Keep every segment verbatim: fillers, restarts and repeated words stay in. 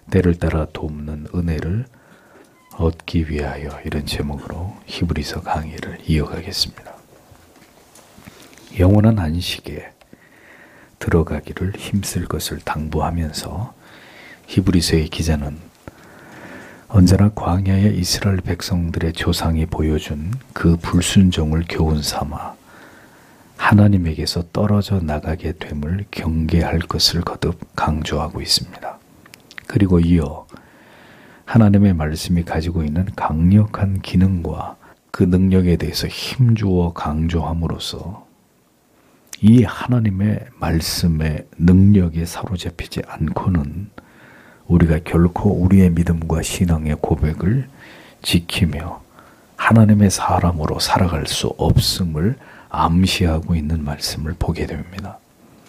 때를 따라 돕는 은혜를 얻기 위하여, 이런 제목으로 히브리서 강의를 이어가겠습니다. 영원한 안식에 들어가기를 힘쓸 것을 당부하면서 히브리서의 기자는 언제나 광야의 이스라엘 백성들의 조상이 보여준 그 불순종을 교훈 삼아 하나님에게서 떨어져 나가게 됨을 경계할 것을 거듭 강조하고 있습니다. 그리고 이어 하나님의 말씀이 가지고 있는 강력한 기능과 그 능력에 대해서 힘주어 강조함으로써 이 하나님의 말씀의 능력에 사로잡히지 않고는 우리가 결코 우리의 믿음과 신앙의 고백을 지키며 하나님의 사람으로 살아갈 수 없음을 암시하고 있는 말씀을 보게 됩니다.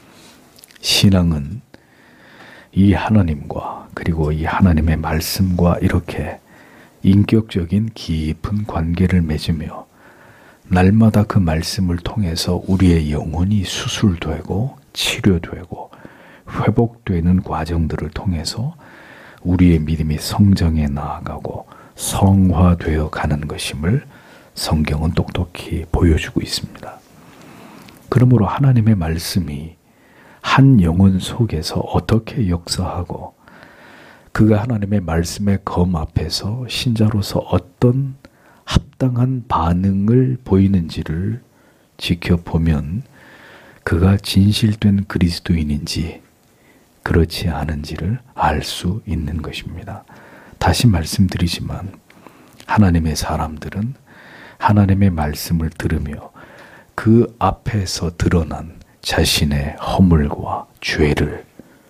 신앙은 이 하나님과 그리고 이 하나님의 말씀과 이렇게 인격적인 깊은 관계를 맺으며 날마다 그 말씀을 통해서 우리의 영혼이 수술되고 치료되고 회복되는 과정들을 통해서 우리의 믿음이 성장해 나아가고 성화되어 가는 것임을 성경은 똑똑히 보여주고 있습니다. 그러므로 하나님의 말씀이 한 영혼 속에서 어떻게 역사하고 그가 하나님의 말씀의 검 앞에서 신자로서 어떤 합당한 반응을 보이는지를 지켜보면 그가 진실된 그리스도인인지 그렇지 않은지를 알 수 있는 것입니다. 다시 말씀드리지만 하나님의 사람들은 하나님의 말씀을 들으며 그 앞에서 드러난 자신의 허물과 죄를,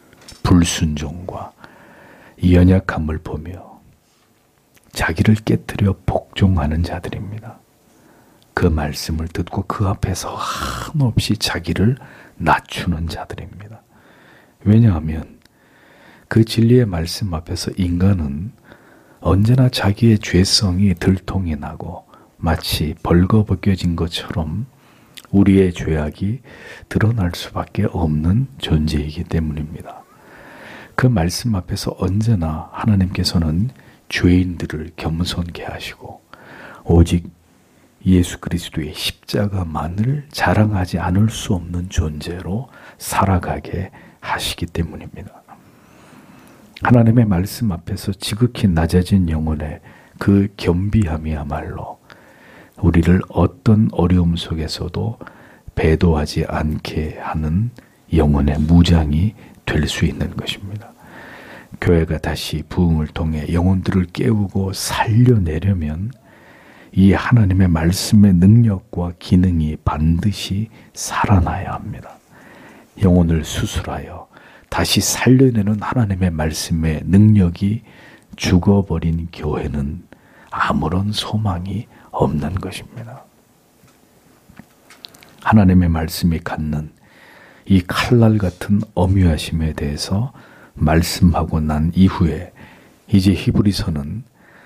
불순종과 연약함을 보며 자기를 깨뜨려 복종하는 자들입니다. 그 말씀을 듣고 그 앞에서 한없이 자기를 낮추는 자들입니다. 왜냐하면 그 진리의 말씀 앞에서 인간은 언제나 자기의 죄성이 들통이 나고 마치 벌거벗겨진 것처럼 우리의 죄악이 드러날 수밖에 없는 존재이기 때문입니다. 그 말씀 앞에서 언제나 하나님께서는 죄인들을 겸손케 하시고 오직 예수 그리스도의 십자가만을 자랑하지 않을 수 없는 존재로 살아가게 하시기 때문입니다. 하나님의 말씀 앞에서 지극히 낮아진 영혼의 그 겸비함이야말로 우리를 어떤 어려움 속에서도 배도하지 않게 하는 영혼의 무장이 될 수 있는 것입니다. 교회가 다시 부흥을 통해 영혼들을 깨우고 살려내려면 이 하나님의 말씀의 능력과 기능이 반드시 살아나야 합니다. 영혼을 수술하여 다시 살려내는 하나님의 말씀의 능력이 죽어버린 교회는 아무런 소망이 없는 것입니다. 하나님의 말씀이 갖는 이 칼날 같은 엄유하심에 대해서 말씀하고 난 이후에 이제 히브리서는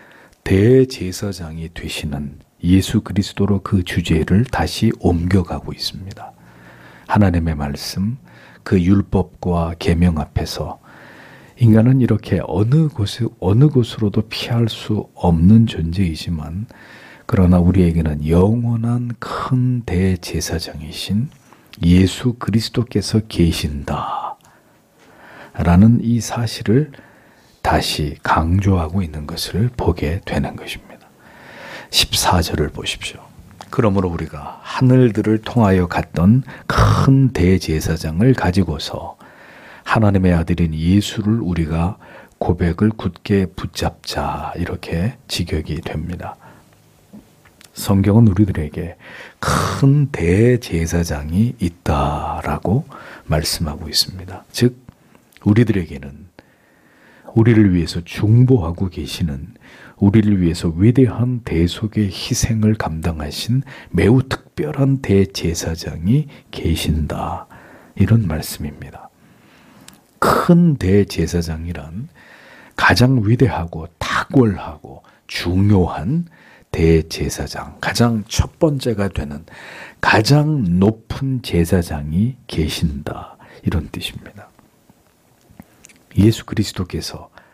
대제사장이 되시는 예수 그리스도로 그 주제를 다시 옮겨가고 있습니다. 하나님의 말씀, 그 율법과 계명 앞에서 인간은 이렇게 어느 곳에, 어느 곳으로도 피할 수 없는 존재이지만 그러나 우리에게는 영원한 큰 대제사장이신 예수 그리스도께서 계신다 라는 이 사실을 다시 강조하고 있는 것을 보게 되는 것입니다. 십사 절을 보십시오. 그러므로 우리가 하늘들을 통하여 갔던 큰 대제사장을 가지고서 하나님의 아들인 예수를 우리가 고백을 굳게 붙잡자, 이렇게 직역이 됩니다. 성경은 우리들에게 큰 대제사장이 있다라고 말씀하고 있습니다. 즉 우리들에게는 우리를 위해서 중보하고 계시는, 우리를 위해서 위대한 대속의 희생을 감당하신 매우 특별한 대제사장이 계신다, 이런 말씀입니다. 큰 대제사장이란 가장 위대하고 탁월하고 중요한 대제사장, 가장 첫 번째가 되는 가장 높은 제사장이 계신다, 이런 뜻입니다. 예수 그리스도께서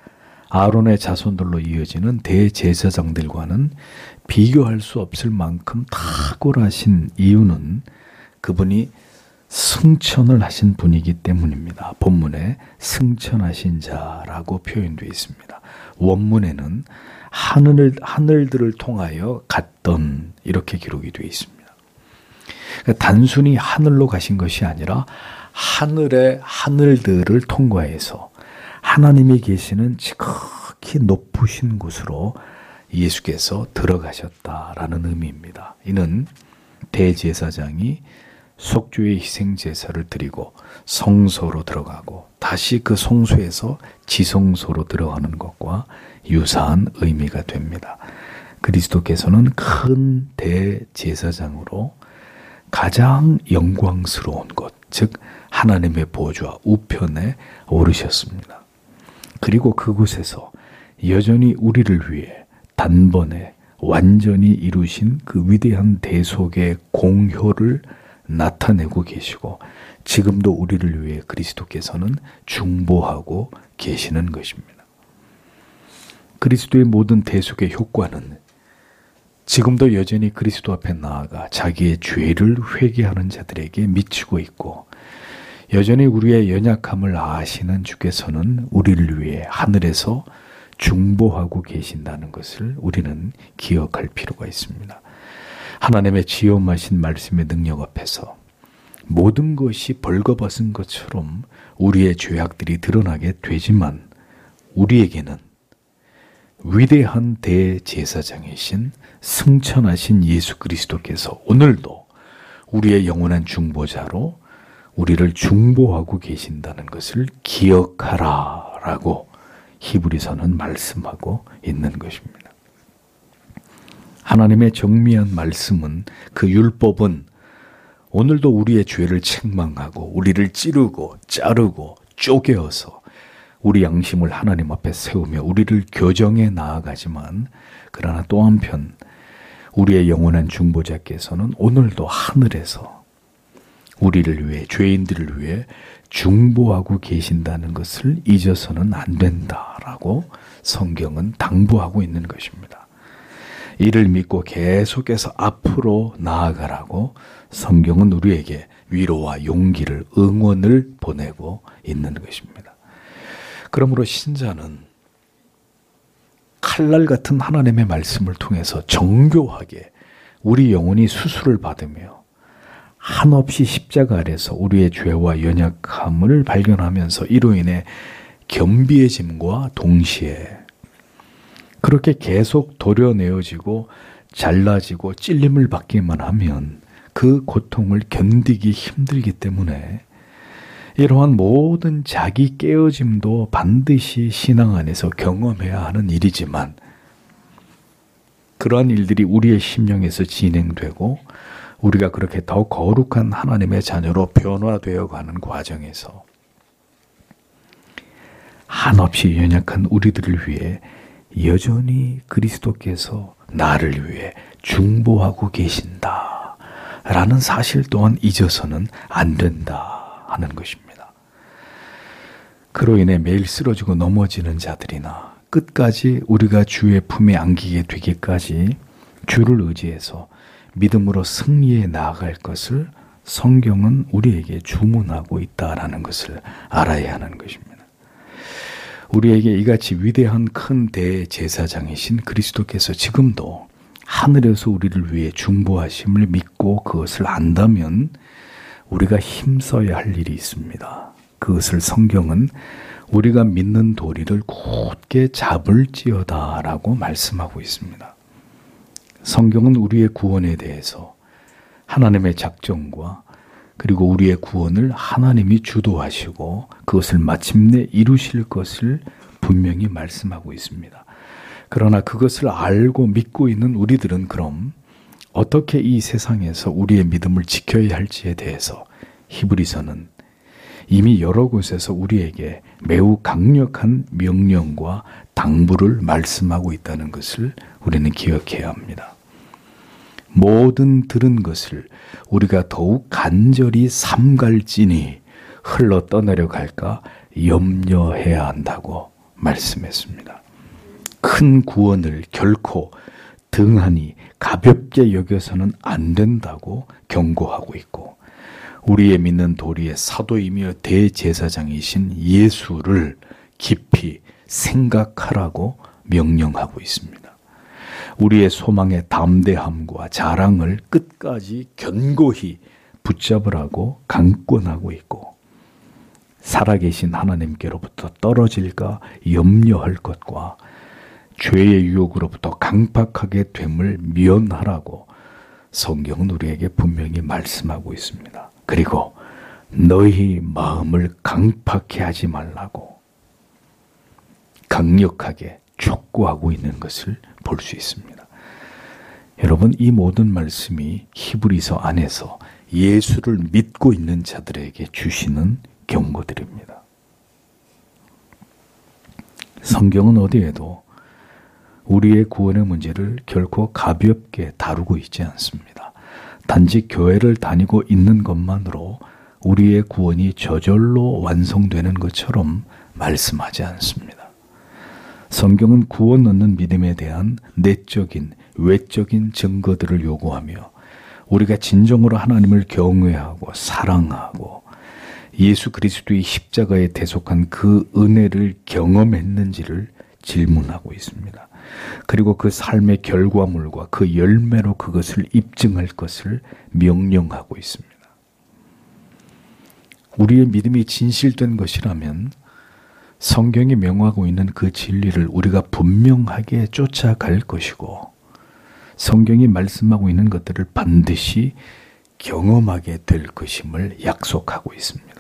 아론의 자손들로 이어지는 대제사장들과는 비교할 수 없을 만큼 탁월하신 이유는 그분이 승천을 하신 분이기 때문입니다. 본문에 승천하신 자라고 표현되어 있습니다. 원문에는 하늘, 하늘들을 통하여 갔던 이렇게 기록이 되어 있습니다. 그러니까 단순히 하늘로 가신 것이 아니라 하늘의 하늘들을 통과해서 하나님이 계시는 지극히 높으신 곳으로 예수께서 들어가셨다라는 의미입니다. 이는 대제사장이 속죄의 희생제사를 드리고 성소로 들어가고 다시 그 성소에서 지성소로 들어가는 것과 유사한 의미가 됩니다. 그리스도께서는 큰 대제사장으로 가장 영광스러운 곳, 즉 하나님의 보좌 우편에 오르셨습니다. 그리고 그곳에서 여전히 우리를 위해 단번에 완전히 이루신 그 위대한 대속의 공효를 나타내고 계시고 지금도 우리를 위해 그리스도께서는 중보하고 계시는 것입니다. 그리스도의 모든 대속의 효과는 지금도 여전히 그리스도 앞에 나아가 자기의 죄를 회개하는 자들에게 미치고 있고 여전히 우리의 연약함을 아시는 주께서는 우리를 위해 하늘에서 중보하고 계신다는 것을 우리는 기억할 필요가 있습니다. 하나님의 지엄하신 말씀의 능력 앞에서 모든 것이 벌거벗은 것처럼 우리의 죄악들이 드러나게 되지만 우리에게는 위대한 대제사장이신 승천하신 예수 그리스도께서 오늘도 우리의 영원한 중보자로 우리를 중보하고 계신다는 것을 기억하라 라고 히브리서는 말씀하고 있는 것입니다. 하나님의 정미한 말씀은 그 율법은 오늘도 우리의 죄를 책망하고 우리를 찌르고 자르고 쪼개어서 우리 양심을 하나님 앞에 세우며 우리를 교정해 나아가지만 그러나 또 한편 우리의 영원한 중보자께서는 오늘도 하늘에서 우리를 위해 죄인들을 위해 중보하고 계신다는 것을 잊어서는 안 된다라고 성경은 당부하고 있는 것입니다. 이를 믿고 계속해서 앞으로 나아가라고 성경은 우리에게 위로와 용기를 응원을 보내고 있는 것입니다. 그러므로 신자는 칼날 같은 하나님의 말씀을 통해서 정교하게 우리 영혼이 수술을 받으며 한없이 십자가 아래서 우리의 죄와 연약함을 발견하면서 이로 인해 겸비해짐과 동시에 그렇게 계속 도려내어지고 잘라지고 찔림을 받기만 하면 그 고통을 견디기 힘들기 때문에 이러한 모든 자기 깨어짐도 반드시 신앙 안에서 경험해야 하는 일이지만 그러한 일들이 우리의 심령에서 진행되고 우리가 그렇게 더 거룩한 하나님의 자녀로 변화되어 가는 과정에서 한없이 연약한 우리들을 위해 여전히 그리스도께서 나를 위해 중보하고 계신다 라는 사실 또한 잊어서는 안 된다 하는 것입니다. 그로 인해 매일 쓰러지고 넘어지는 자들이나 끝까지 우리가 주의 품에 안기게 되기까지 주를 의지해서 믿음으로 승리해 나아갈 것을 성경은 우리에게 주문하고 있다라는 것을 알아야 하는 것입니다. 우리에게 이같이 위대한 큰 대제사장이신 그리스도께서 지금도 하늘에서 우리를 위해 중보하심을 믿고 그것을 안다면 우리가 힘써야 할 일이 있습니다. 그것을 성경은 우리가 믿는 도리를 굳게 잡을지어다 라고 말씀하고 있습니다. 성경은 우리의 구원에 대해서 하나님의 작정과 그리고 우리의 구원을 하나님이 주도하시고 그것을 마침내 이루실 것을 분명히 말씀하고 있습니다. 그러나 그것을 알고 믿고 있는 우리들은 그럼 어떻게 이 세상에서 우리의 믿음을 지켜야 할지에 대해서 히브리서는 이미 여러 곳에서 우리에게 매우 강력한 명령과 당부를 말씀하고 있다는 것을 우리는 기억해야 합니다. 모든 들은 것을 우리가 더욱 간절히 삼갈지니 흘러 떠내려 갈까 염려해야 한다고 말씀했습니다. 큰 구원을 결코 등한히 가볍게 여겨서는 안 된다고 경고하고 있고, 우리의 믿는 도리의 사도이며 대제사장이신 예수를 깊이 생각하라고 명령하고 있습니다. 우리의 소망의 담대함과 자랑을 끝까지 견고히 붙잡으라고 강권하고 있고, 살아계신 하나님께로부터 떨어질까 염려할 것과 죄의 유혹으로부터 강팍하게 됨을 면하라고 성경은 우리에게 분명히 말씀하고 있습니다. 그리고 너희 마음을 강팍해 하지 말라고 강력하게 촉구하고 있는 것을 볼 수 있습니다. 여러분, 이 모든 말씀이 히브리서 안에서 예수를 믿고 있는 자들에게 주시는 경고들입니다. 성경은 어디에도 우리의 구원의 문제를 결코 가볍게 다루고 있지 않습니다. 단지 교회를 다니고 있는 것만으로 우리의 구원이 저절로 완성되는 것처럼 말씀하지 않습니다. 성경은 구원 얻는 믿음에 대한 내적인, 외적인 증거들을 요구하며 우리가 진정으로 하나님을 경외하고 사랑하고 예수 그리스도의 십자가에 대속한 그 은혜를 경험했는지를 질문하고 있습니다. 그리고 그 삶의 결과물과 그 열매로 그것을 입증할 것을 명령하고 있습니다. 우리의 믿음이 진실된 것이라면 성경이 명하고 있는 그 진리를 우리가 분명하게 쫓아갈 것이고, 성경이 말씀하고 있는 것들을 반드시 경험하게 될 것임을 약속하고 있습니다.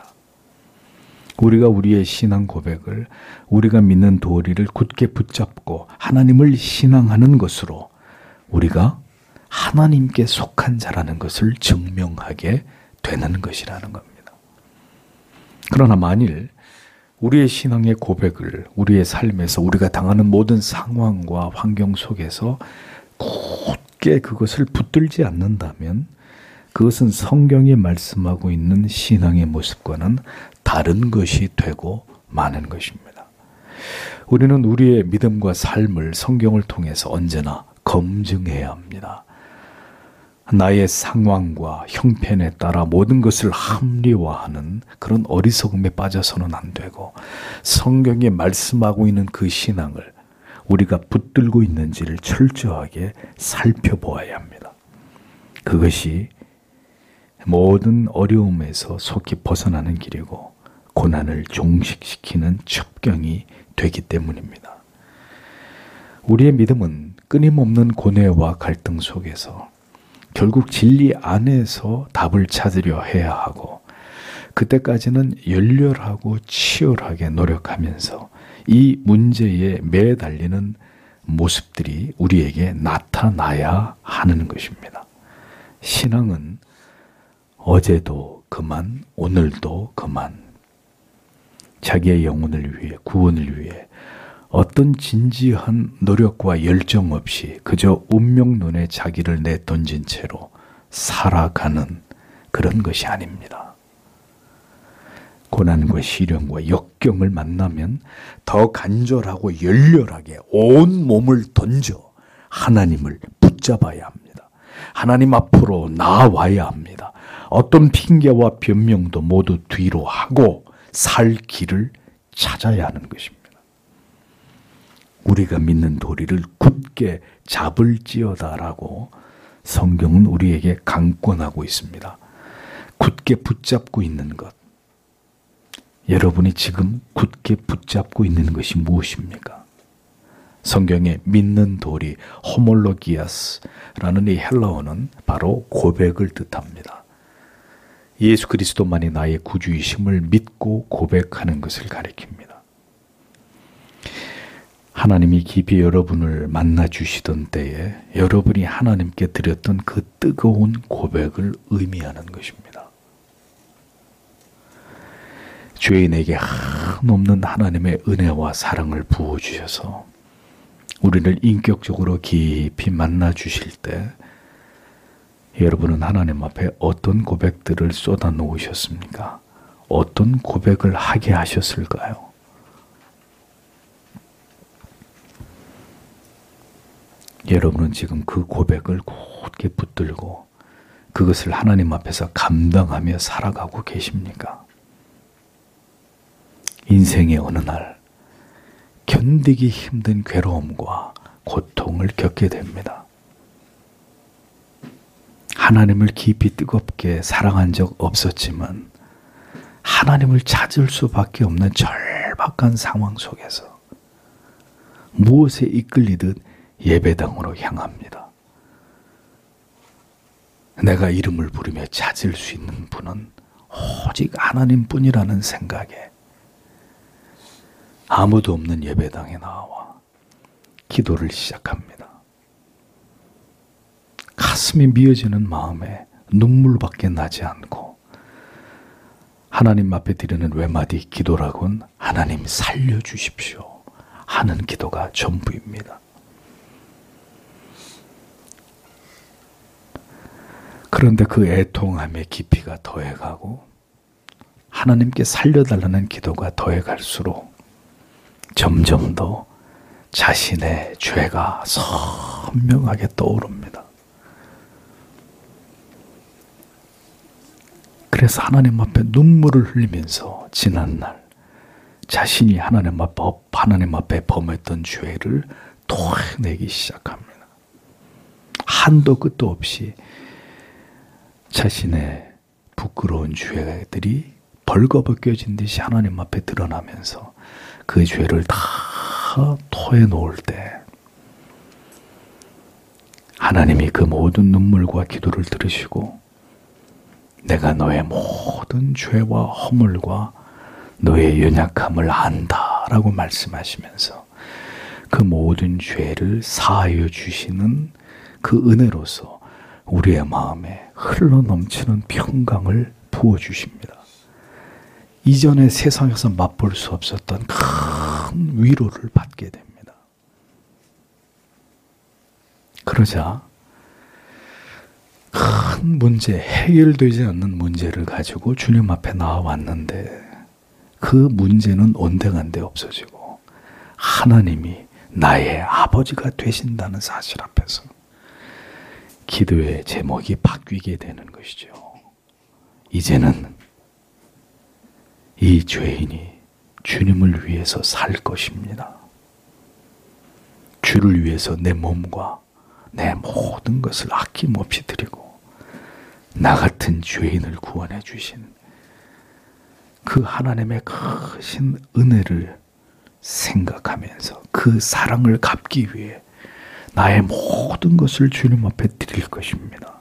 우리가 우리의 신앙 고백을, 우리가 믿는 도리를 굳게 붙잡고 하나님을 신앙하는 것으로 우리가 하나님께 속한 자라는 것을 증명하게 되는 것이라는 겁니다. 그러나 만일 우리의 신앙의 고백을 우리의 삶에서 우리가 당하는 모든 상황과 환경 속에서 굳게 그것을 붙들지 않는다면 그것은 성경이 말씀하고 있는 신앙의 모습과는 다른 것이 되고 마는 것입니다. 우리는 우리의 믿음과 삶을 성경을 통해서 언제나 검증해야 합니다. 나의 상황과 형편에 따라 모든 것을 합리화하는 그런 어리석음에 빠져서는 안 되고, 성경이 말씀하고 있는 그 신앙을 우리가 붙들고 있는지를 철저하게 살펴보아야 합니다. 그것이 모든 어려움에서 속히 벗어나는 길이고 고난을 종식시키는 첩경이 되기 때문입니다. 우리의 믿음은 끊임없는 고뇌와 갈등 속에서 결국 진리 안에서 답을 찾으려 해야 하고, 그때까지는 열렬하고 치열하게 노력하면서 이 문제에 매달리는 모습들이 우리에게 나타나야 하는 것입니다. 신앙은 어제도 그만, 오늘도 그만, 자기의 영혼을 위해, 구원을 위해 어떤 진지한 노력과 열정 없이 그저 운명론에 자기를 내던진 채로 살아가는 그런 것이 아닙니다. 고난과 시련과 역경을 만나면 더 간절하고 열렬하게 온 몸을 던져 하나님을 붙잡아야 합니다. 하나님 앞으로 나아와야 합니다. 어떤 핑계와 변명도 모두 뒤로 하고 살 길을 찾아야 하는 것입니다. 우리가 믿는 도리를 굳게 잡을지어다라고 성경은 우리에게 강권하고 있습니다. 굳게 붙잡고 있는 것. 여러분이 지금 굳게 붙잡고 있는 것이 무엇입니까? 성경의 믿는 도리, 호몰로기아스라는 이 헬라어는 바로 고백을 뜻합니다. 예수 그리스도만이 나의 구주이심을 믿고 고백하는 것을 가리킵니다. 하나님이 깊이 여러분을 만나 주시던 때에 여러분이 하나님께 드렸던 그 뜨거운 고백을 의미하는 것입니다. 죄인에게 한없는 하나님의 은혜와 사랑을 부어주셔서 우리를 인격적으로 깊이 만나 주실 때 여러분은 하나님 앞에 어떤 고백들을 쏟아 놓으셨습니까? 어떤 고백을 하게 하셨을까요? 여러분은 지금 그 고백을 굳게 붙들고 그것을 하나님 앞에서 감당하며 살아가고 계십니까? 인생의 어느 날 견디기 힘든 괴로움과 고통을 겪게 됩니다. 하나님을 깊이 뜨겁게 사랑한 적 없었지만 하나님을 찾을 수밖에 없는 절박한 상황 속에서 무엇에 이끌리듯 예배당으로 향합니다. 내가 이름을 부르며 찾을 수 있는 분은 오직 하나님뿐이라는 생각에 아무도 없는 예배당에 나와 기도를 시작합니다. 가슴이 미어지는 마음에 눈물밖에 나지 않고 하나님 앞에 드리는 외마디 기도라곤 하나님 살려주십시오 하는 기도가 전부입니다. 그런데 그 애통함의 깊이가 더해가고 하나님께 살려달라는 기도가 더해갈수록 점점 더 자신의 죄가 선명하게 떠오릅니다. 그래서 하나님 앞에 눈물을 흘리면서 지난날 자신이 하나님 앞에, 하나님 앞에 범했던 죄를 토해내기 시작합니다. 한도 끝도 없이 자신의 부끄러운 죄들이 벌거벗겨진 듯이 하나님 앞에 드러나면서 그 죄를 다 토해놓을 때 하나님이 그 모든 눈물과 기도를 들으시고 내가 너의 모든 죄와 허물과 너의 연약함을 안다라고 말씀하시면서 그 모든 죄를 사하여 주시는 그 은혜로서 우리의 마음에 흘러넘치는 평강을 부어주십니다. 이전에 세상에서 맛볼 수 없었던 큰 위로를 받게 됩니다. 그러자 큰 문제, 해결되지 않는 문제를 가지고 주님 앞에 나와왔는데 그 문제는 온데간데 없어지고 하나님이 나의 아버지가 되신다는 사실 앞에서 기도의 제목이 바뀌게 되는 것이죠. 이제는 이 죄인이 주님을 위해서 살 것입니다. 주를 위해서 내 몸과 내 모든 것을 아낌없이 드리고 나 같은 죄인을 구원해 주신 그 하나님의 크신 은혜를 생각하면서 그 사랑을 갚기 위해 나의 모든 것을 주님 앞에 드릴 것입니다.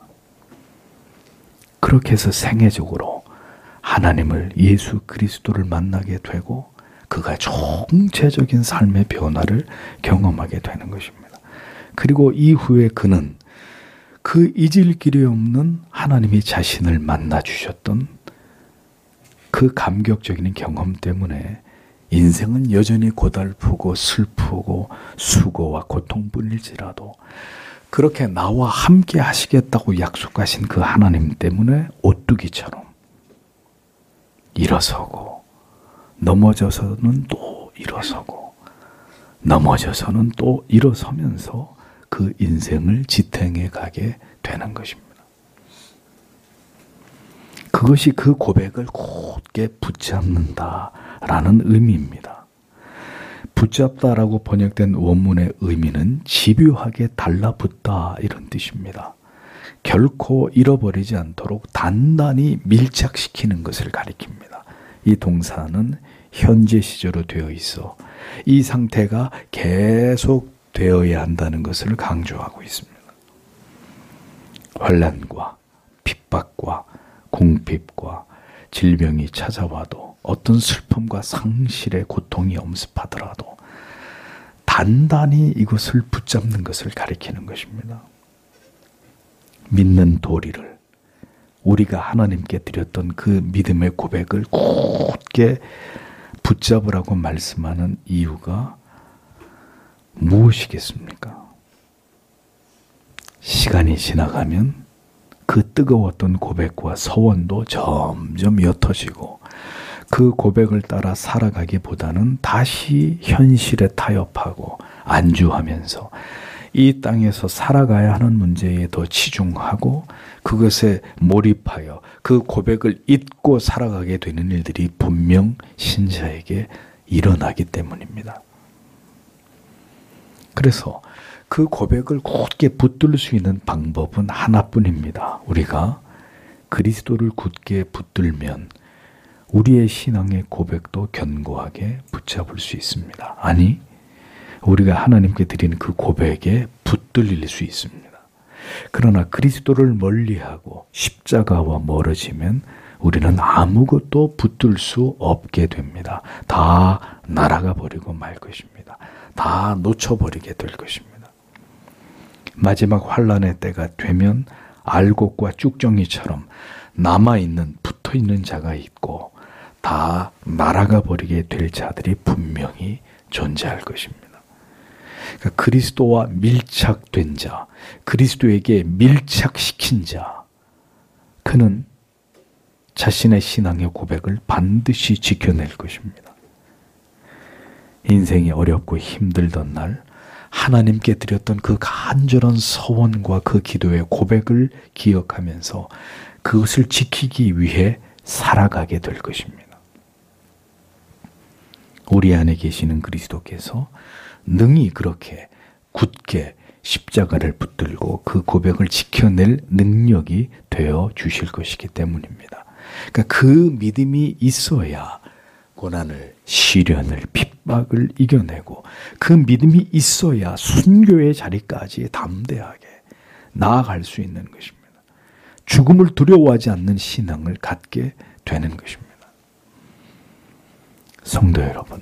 그렇게 해서 생애적으로 하나님을 예수 그리스도를 만나게 되고 그가 총체적인 삶의 변화를 경험하게 되는 것입니다. 그리고 이후에 그는 그 잊을 길이 없는 하나님이 자신을 만나 주셨던 그 감격적인 경험 때문에 인생은 여전히 고달프고 슬프고 수고와 고통뿐일지라도 그렇게 나와 함께 하시겠다고 약속하신 그 하나님 때문에 오뚜기처럼 일어서고 넘어져서는 또 일어서고 넘어져서는 또 일어서면서 그 인생을 지탱해 가게 되는 것입니다. 그것이 그 고백을 곧게 붙잡는다라는 의미입니다. 붙잡다라고 번역된 원문의 의미는 집요하게 달라붙다 이런 뜻입니다. 결코 잃어버리지 않도록 단단히 밀착시키는 것을 가리킵니다. 이 동사는 현재 시제로 되어 있어 이 상태가 계속 되어야 한다는 것을 강조하고 있습니다. 환난과 핍박과 궁핍과 질병이 찾아와도 어떤 슬픔과 상실의 고통이 엄습하더라도 단단히 이것을 붙잡는 것을 가리키는 것입니다. 믿는 도리를 우리가 하나님께 드렸던 그 믿음의 고백을 굳게 붙잡으라고 말씀하는 이유가 무엇이겠습니까? 시간이 지나가면 그 뜨거웠던 고백과 서원도 점점 옅어지고 그 고백을 따라 살아가기보다는 다시 현실에 타협하고 안주하면서 이 땅에서 살아가야 하는 문제에 더 치중하고 그것에 몰입하여 그 고백을 잊고 살아가게 되는 일들이 분명 신자에게 일어나기 때문입니다. 그래서 그 고백을 굳게 붙들 수 있는 방법은 하나뿐입니다. 우리가 그리스도를 굳게 붙들면 우리의 신앙의 고백도 견고하게 붙잡을 수 있습니다. 아니, 우리가 하나님께 드리는 그 고백에 붙들릴 수 있습니다. 그러나 그리스도를 멀리하고 십자가와 멀어지면 우리는 아무것도 붙들 수 없게 됩니다. 다 날아가 버리고 말 것입니다. 다 놓쳐버리게 될 것입니다. 마지막 환란의 때가 되면 알곡과 쭉정이처럼 남아있는 붙어있는 자가 있고 다 날아가 버리게 될 자들이 분명히 존재할 것입니다. 그러니까 그리스도와 밀착된 자, 그리스도에게 밀착시킨 자, 그는 자신의 신앙의 고백을 반드시 지켜낼 것입니다. 인생이 어렵고 힘들던 날 하나님께 드렸던 그 간절한 서원과 그 기도의 고백을 기억하면서 그것을 지키기 위해 살아가게 될 것입니다. 우리 안에 계시는 그리스도께서 능히 그렇게 굳게 십자가를 붙들고 그 고백을 지켜낼 능력이 되어 주실 것이기 때문입니다. 그러니까 그 믿음이 있어야 고난을, 시련을, 핍박을 이겨내고 그 믿음이 있어야 순교의 자리까지 담대하게 나아갈 수 있는 것입니다. 죽음을 두려워하지 않는 신앙을 갖게 되는 것입니다. 성도 여러분,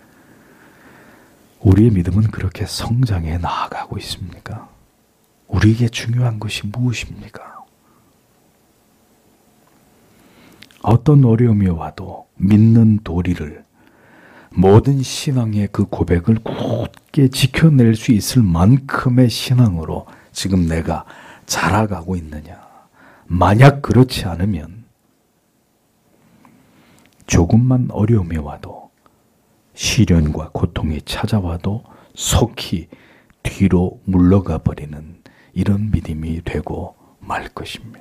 우리의 믿음은 그렇게 성장해 나아가고 있습니까? 우리에게 중요한 것이 무엇입니까? 어떤 어려움이 와도 믿는 도리를, 모든 신앙의 그 고백을 굳게 지켜낼 수 있을 만큼의 신앙으로 지금 내가 자라가고 있느냐? 만약 그렇지 않으면 조금만 어려움이 와도, 시련과 고통이 찾아와도 속히 뒤로 물러가 버리는 이런 믿음이 되고 말 것입니다.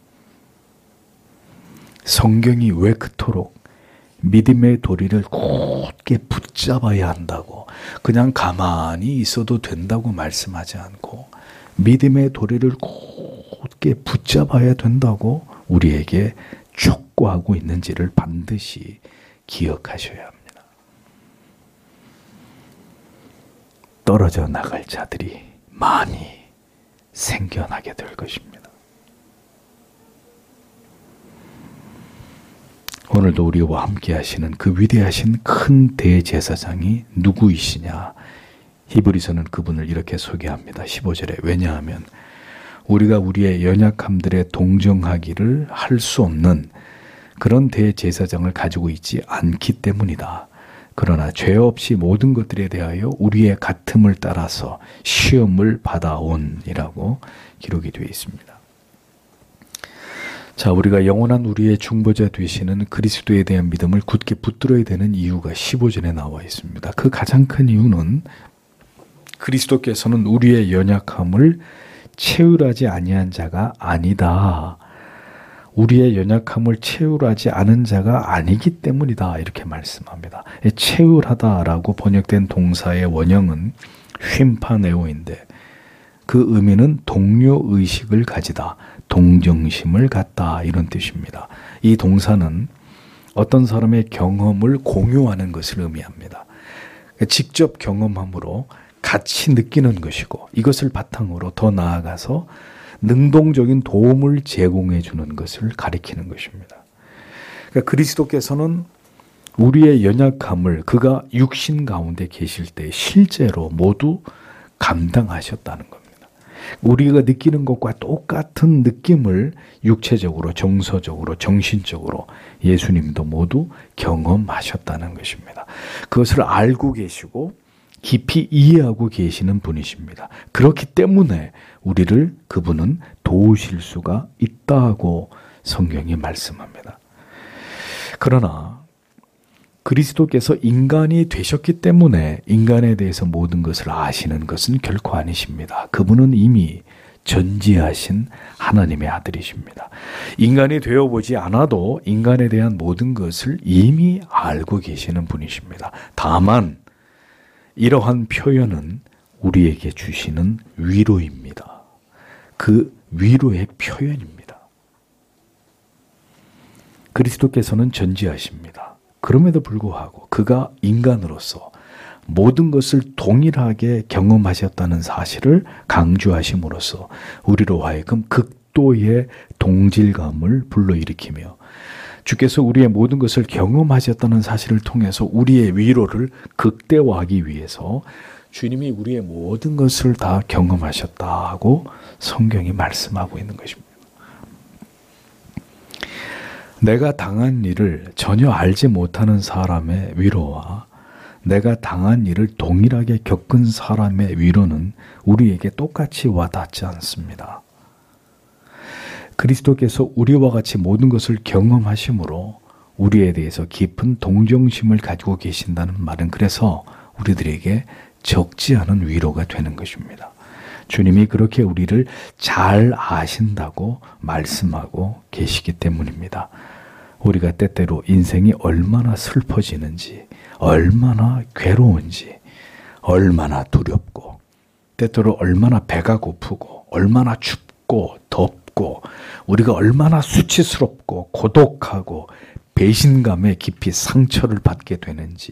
성경이 왜 그토록 믿음의 도리를 굳게 붙잡아야 한다고, 그냥 가만히 있어도 된다고 말씀하지 않고 믿음의 도리를 굳게 붙잡아야 된다고 우리에게 촉구하고 있는지를 반드시 기억하셔야 합니다. 떨어져 나갈 자들이 많이 생겨나게 될 것입니다. 오늘도 우리와 함께 하시는 그 위대하신 큰 대제사장이 누구이시냐? 히브리서는 그분을 이렇게 소개합니다. 십오 절에 왜냐하면 우리가 우리의 연약함들에 동정하기를 할 수 없는 그런 대제사장을 가지고 있지 않기 때문이다. 그러나 죄 없이 모든 것들에 대하여 우리의 같음을 따라서 시험을 받아온이라고 기록이 되어 있습니다. 자, 우리가 영원한 우리의 중보자 되시는 그리스도에 대한 믿음을 굳게 붙들어야 되는 이유가 십오 절에 나와 있습니다. 그 가장 큰 이유는 그리스도께서는 우리의 연약함을 채울하지 아니한 자가 아니다. 우리의 연약함을 채울하지 않은 자가 아니기 때문이다. 이렇게 말씀합니다. 채울하다라고 번역된 동사의 원형은 쉼파네오인데 그 의미는 동료의식을 가지다, 동정심을 갖다 이런 뜻입니다. 이 동사는 어떤 사람의 경험을 공유하는 것을 의미합니다. 직접 경험함으로 같이 느끼는 것이고 이것을 바탕으로 더 나아가서 능동적인 도움을 제공해 주는 것을 가리키는 것입니다. 그러니까 그리스도께서는 우리의 연약함을 그가 육신 가운데 계실 때 실제로 모두 감당하셨다는 겁니다. 우리가 느끼는 것과 똑같은 느낌을 육체적으로, 정서적으로, 정신적으로 예수님도 모두 경험하셨다는 것입니다. 그것을 알고 계시고 깊이 이해하고 계시는 분이십니다. 그렇기 때문에 우리를 그분은 도우실 수가 있다고 성경이 말씀합니다. 그러나 그리스도께서 인간이 되셨기 때문에 인간에 대해서 모든 것을 아시는 것은 결코 아니십니다. 그분은 이미 전지하신 하나님의 아들이십니다. 인간이 되어보지 않아도 인간에 대한 모든 것을 이미 알고 계시는 분이십니다. 다만 이러한 표현은 우리에게 주시는 위로입니다. 그 위로의 표현입니다. 그리스도께서는 전지하십니다. 그럼에도 불구하고 그가 인간으로서 모든 것을 동일하게 경험하셨다는 사실을 강조하심으로써 우리로 하여금 극도의 동질감을 불러일으키며 주께서 우리의 모든 것을 경험하셨다는 사실을 통해서 우리의 위로를 극대화하기 위해서 주님이 우리의 모든 것을 다 경험하셨다고 성경이 말씀하고 있는 것입니다. 내가 당한 일을 전혀 알지 못하는 사람의 위로와 내가 당한 일을 동일하게 겪은 사람의 위로는 우리에게 똑같이 와닿지 않습니다. 그리스도께서 우리와 같이 모든 것을 경험하심으로 우리에 대해서 깊은 동정심을 가지고 계신다는 말은 그래서 우리들에게 적지 않은 위로가 되는 것입니다. 주님이 그렇게 우리를 잘 아신다고 말씀하고 계시기 때문입니다. 우리가 때때로 인생이 얼마나 슬퍼지는지, 얼마나 괴로운지, 얼마나 두렵고, 때때로 얼마나 배가 고프고, 얼마나 춥고 덥고, 우리가 얼마나 수치스럽고 고독하고 배신감에 깊이 상처를 받게 되는지,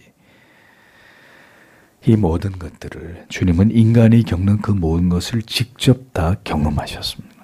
이 모든 것들을 주님은 인간이 겪는 그 모든 것을 직접 다 경험하셨습니다.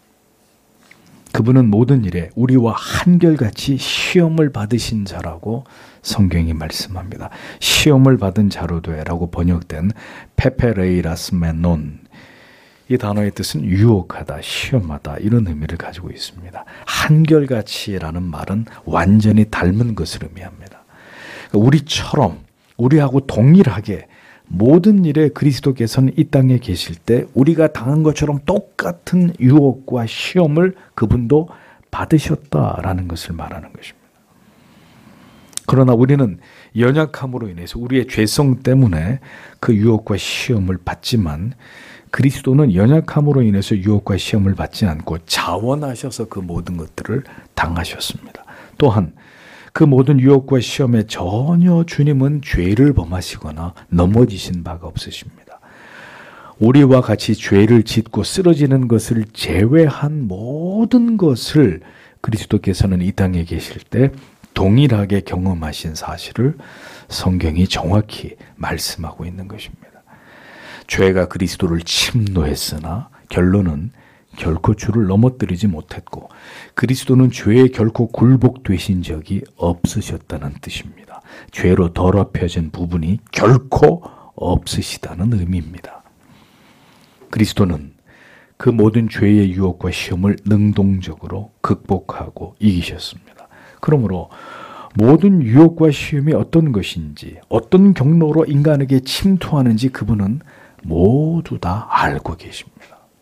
그분은 모든 일에 우리와 한결같이 시험을 받으신 자라고 성경이 말씀합니다. 시험을 받은 자로 되라고 번역된 페페레이라스메논, 이 단어의 뜻은 유혹하다, 시험하다 이런 의미를 가지고 있습니다. 한결같이라는 말은 완전히 닮은 것을 의미합니다. 우리처럼 우리하고 동일하게 모든 일에 그리스도께서는 이 땅에 계실 때 우리가 당한 것처럼 똑같은 유혹과 시험을 그분도 받으셨다라는 것을 말하는 것입니다. 그러나 우리는 연약함으로 인해서 우리의 죄성 때문에 그 유혹과 시험을 받지만 그리스도는 연약함으로 인해서 유혹과 시험을 받지 않고 자원하셔서 그 모든 것들을 당하셨습니다. 또한 그 모든 유혹과 시험에 전혀 주님은 죄를 범하시거나 넘어지신 바가 없으십니다. 우리와 같이 죄를 짓고 쓰러지는 것을 제외한 모든 것을 그리스도께서는 이 땅에 계실 때 동일하게 경험하신 사실을 성경이 정확히 말씀하고 있는 것입니다. 죄가 그리스도를 침노했으나 결론은 결코 주를 넘어뜨리지 못했고 그리스도는 죄에 결코 굴복되신 적이 없으셨다는 뜻입니다. 죄로 더럽혀진 부분이 결코 없으시다는 의미입니다. 그리스도는 그 모든 죄의 유혹과 시험을 능동적으로 극복하고 이기셨습니다. 그러므로 모든 유혹과 시험이 어떤 것인지, 어떤 경로로 인간에게 침투하는지 그분은 모두 다 알고 계십니다.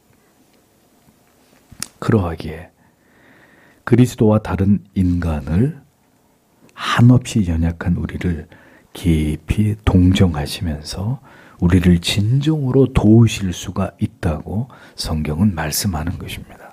그러하기에 그리스도와 다른 인간을 한없이 연약한 우리를 깊이 동정하시면서 우리를 진정으로 도우실 수가 있다고 성경은 말씀하는 것입니다.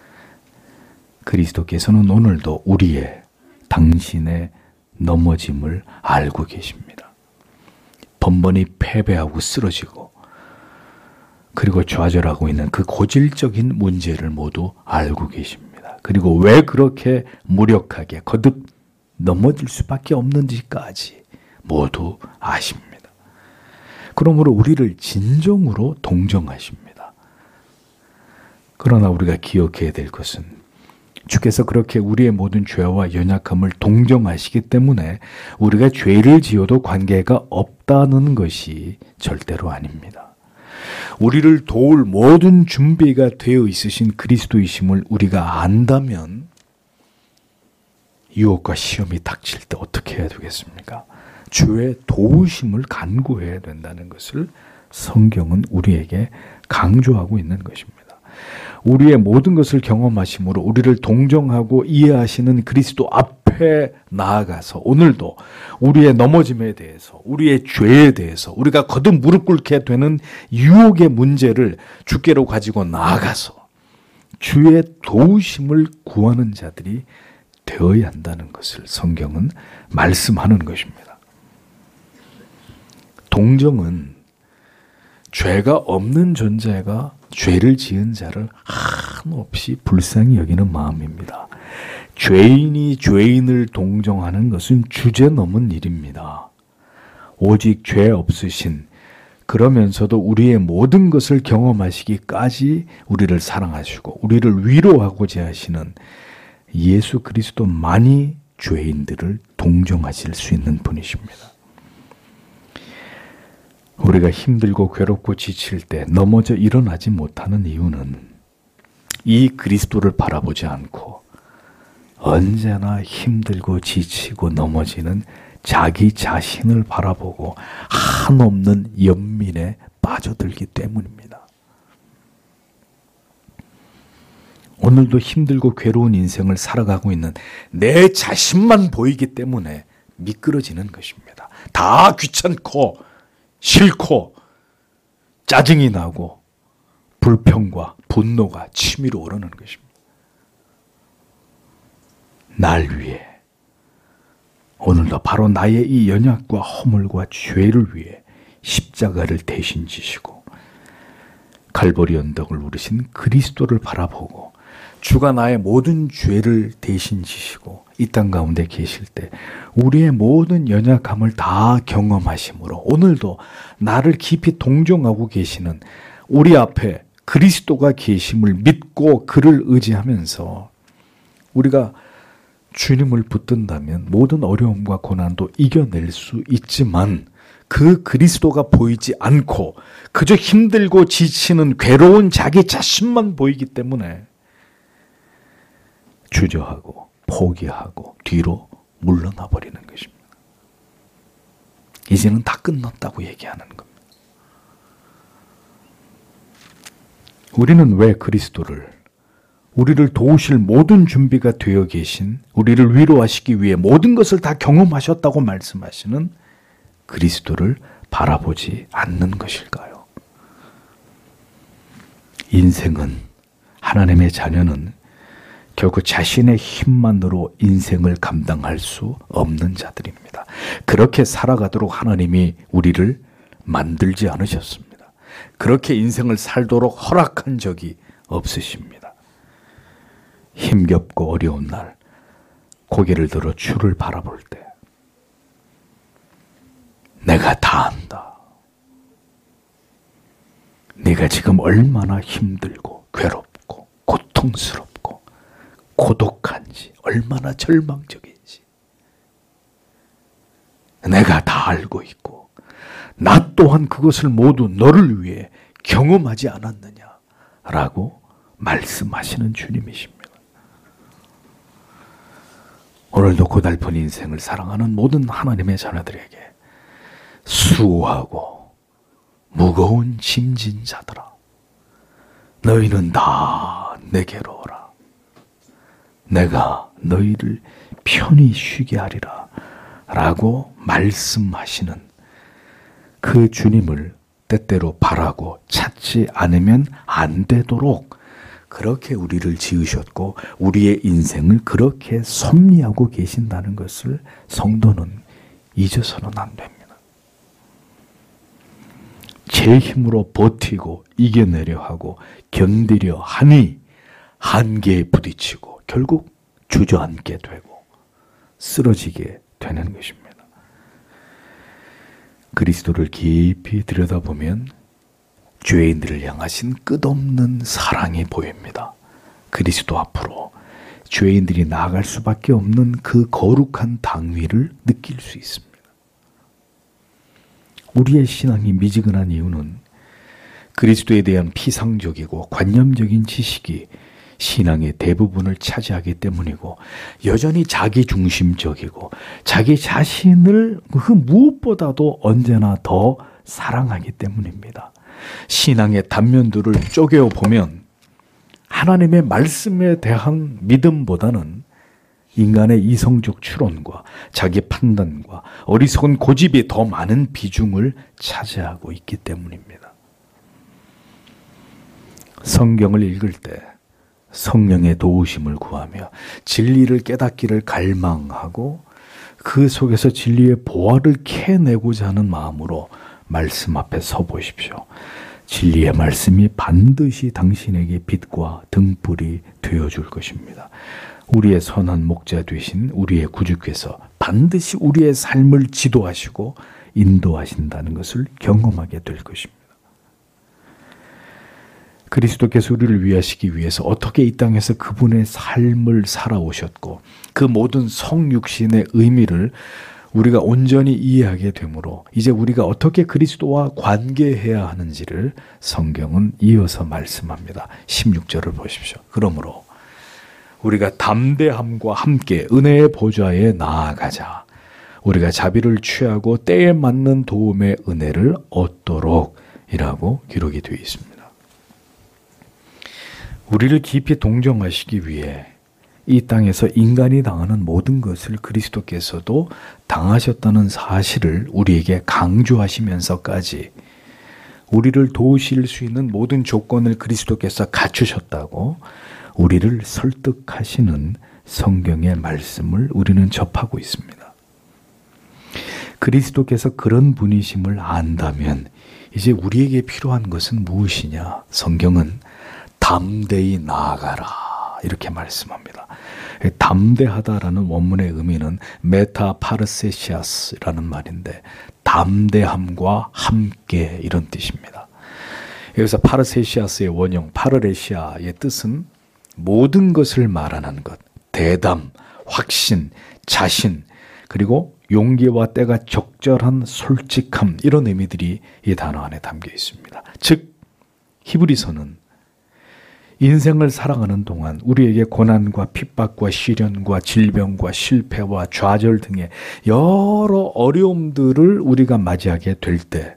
그리스도께서는 오늘도 우리의, 당신의 넘어짐을 알고 계십니다. 번번이 패배하고 쓰러지고 그리고 좌절하고 있는 그 고질적인 문제를 모두 알고 계십니다. 그리고 왜 그렇게 무력하게 거듭 넘어질 수밖에 없는지까지 모두 아십니다. 그러므로 우리를 진정으로 동정하십니다. 그러나 우리가 기억해야 될 것은 주께서 그렇게 우리의 모든 죄와 연약함을 동정하시기 때문에 우리가 죄를 지어도 관계가 없다는 것이 절대로 아닙니다. 우리를 도울 모든 준비가 되어 있으신 그리스도이심을 우리가 안다면 유혹과 시험이 닥칠 때 어떻게 해야 되겠습니까? 주의 도우심을 간구해야 된다는 것을 성경은 우리에게 강조하고 있는 것입니다. 우리의 모든 것을 경험하심으로 우리를 동정하고 이해하시는 그리스도 앞에 앞에 나아가서 오늘도 우리의 넘어짐에 대해서, 우리의 죄에 대해서, 우리가 거듭 무릎 꿇게 되는 유혹의 문제를 주께로 가지고 나아가서 주의 도우심을 구하는 자들이 되어야 한다는 것을 성경은 말씀하는 것입니다. 동정은 죄가 없는 존재가 죄를 지은 자를 한없이 불쌍히 여기는 마음입니다. 죄인이 죄인을 동정하는 것은 주제넘은 일입니다. 오직 죄 없으신, 그러면서도 우리의 모든 것을 경험하시기까지 우리를 사랑하시고 우리를 위로하고자 하시는 예수 그리스도만이 죄인들을 동정하실 수 있는 분이십니다. 우리가 힘들고 괴롭고 지칠 때 넘어져 일어나지 못하는 이유는 이 그리스도를 바라보지 않고 언제나 힘들고 지치고 넘어지는 자기 자신을 바라보고 한없는 연민에 빠져들기 때문입니다. 오늘도 힘들고 괴로운 인생을 살아가고 있는 내 자신만 보이기 때문에 미끄러지는 것입니다. 다 귀찮고 싫고 짜증이 나고 불평과 분노가 치밀어 오르는 것입니다. 날 위해, 오늘도 바로 나의 이 연약과 허물과 죄를 위해 십자가를 대신 지시고 갈보리 언덕을 오르신 그리스도를 바라보고 주가 나의 모든 죄를 대신 지시고 이 땅 가운데 계실 때 우리의 모든 연약함을 다 경험하심으로 오늘도 나를 깊이 동정하고 계시는 우리 앞에 그리스도가 계심을 믿고 그를 의지하면서 우리가 주님을 붙든다면 모든 어려움과 고난도 이겨낼 수 있지만 그 그리스도가 보이지 않고 그저 힘들고 지치는 괴로운 자기 자신만 보이기 때문에 주저하고 포기하고 뒤로 물러나 버리는 것입니다. 이제는 다 끝났다고 얘기하는 겁니다. 우리는 왜 그리스도를, 우리를 도우실 모든 준비가 되어 계신, 우리를 위로하시기 위해 모든 것을 다 경험하셨다고 말씀하시는 그리스도를 바라보지 않는 것일까요? 인생은, 하나님의 자녀는 결코 자신의 힘만으로 인생을 감당할 수 없는 자들입니다. 그렇게 살아가도록 하나님이 우리를 만들지 않으셨습니다. 그렇게 인생을 살도록 허락한 적이 없으십니다. 힘겹고 어려운 날 고개를 들어 주를 바라볼 때 내가 다 안다. 네가 지금 얼마나 힘들고 괴롭고 고통스럽고 고독한지, 얼마나 절망적인지 내가 다 알고 있고 나 또한 그것을 모두 너를 위해 경험하지 않았느냐라고 말씀하시는 주님이십니다. 오늘도 고달픈 인생을 사랑하는 모든 하나님의 자녀들에게 수고하고 무거운 짐진 자들아, 너희는 다 내게로 오라. 내가 너희를 편히 쉬게 하리라 라고 말씀하시는 그 주님을 때때로 바라고 찾지 않으면 안 되도록 그렇게 우리를 지으셨고 우리의 인생을 그렇게 섭리하고 계신다는 것을 성도는 잊어서는 안 됩니다. 제 힘으로 버티고 이겨내려 하고 견디려 하니 한계에 부딪히고 결국 주저앉게 되고 쓰러지게 되는 것입니다. 그리스도를 깊이 들여다보면 죄인들을 향하신 끝없는 사랑이 보입니다. 그리스도 앞으로 죄인들이 나아갈 수밖에 없는 그 거룩한 당위를 느낄 수 있습니다. 우리의 신앙이 미지근한 이유는 그리스도에 대한 피상적이고 관념적인 지식이 신앙의 대부분을 차지하기 때문이고 여전히 자기중심적이고 자기 자신을 그 무엇보다도 언제나 더 사랑하기 때문입니다. 신앙의 단면들을 쪼개어 보면 하나님의 말씀에 대한 믿음보다는 인간의 이성적 추론과 자기 판단과 어리석은 고집이 더 많은 비중을 차지하고 있기 때문입니다. 성경을 읽을 때 성령의 도우심을 구하며 진리를 깨닫기를 갈망하고 그 속에서 진리의 보화를 캐내고자 하는 마음으로 말씀 앞에 서 보십시오. 진리의 말씀이 반드시 당신에게 빛과 등불이 되어줄 것입니다. 우리의 선한 목자 되신 우리의 구주께서 반드시 우리의 삶을 지도하시고 인도하신다는 것을 경험하게 될 것입니다. 그리스도께서 우리를 위하시기 위해서 어떻게 이 땅에서 그분의 삶을 살아오셨고 그 모든 성육신의 의미를 우리가 온전히 이해하게 되므로 이제 우리가 어떻게 그리스도와 관계해야 하는지를 성경은 이어서 말씀합니다. 십육 절을 보십시오. 그러므로 우리가 담대함과 함께 은혜의 보좌에 나아가자. 우리가 자비를 취하고 때에 맞는 도움의 은혜를 얻도록 이라고 기록이 되어 있습니다. 우리를 깊이 동정하시기 위해 이 땅에서 인간이 당하는 모든 것을 그리스도께서도 당하셨다는 사실을 우리에게 강조하시면서까지 우리를 도우실 수 있는 모든 조건을 그리스도께서 갖추셨다고 우리를 설득하시는 성경의 말씀을 우리는 접하고 있습니다. 그리스도께서 그런 분이심을 안다면 이제 우리에게 필요한 것은 무엇이냐? 성경은 담대히 나아가라 이렇게 말씀합니다. 담대하다라는 원문의 의미는 메타파르세시아스라는 말인데 담대함과 함께 이런 뜻입니다. 여기서 파르세시아스의 원형 파르레시아의 뜻은 모든 것을 말하는 것, 대담, 확신, 자신, 그리고 용기와 때가 적절한 솔직함 이런 의미들이 이 단어 안에 담겨 있습니다. 즉 히브리서는 인생을 살아가는 동안 우리에게 고난과 핍박과 시련과 질병과 실패와 좌절 등의 여러 어려움들을 우리가 맞이하게 될 때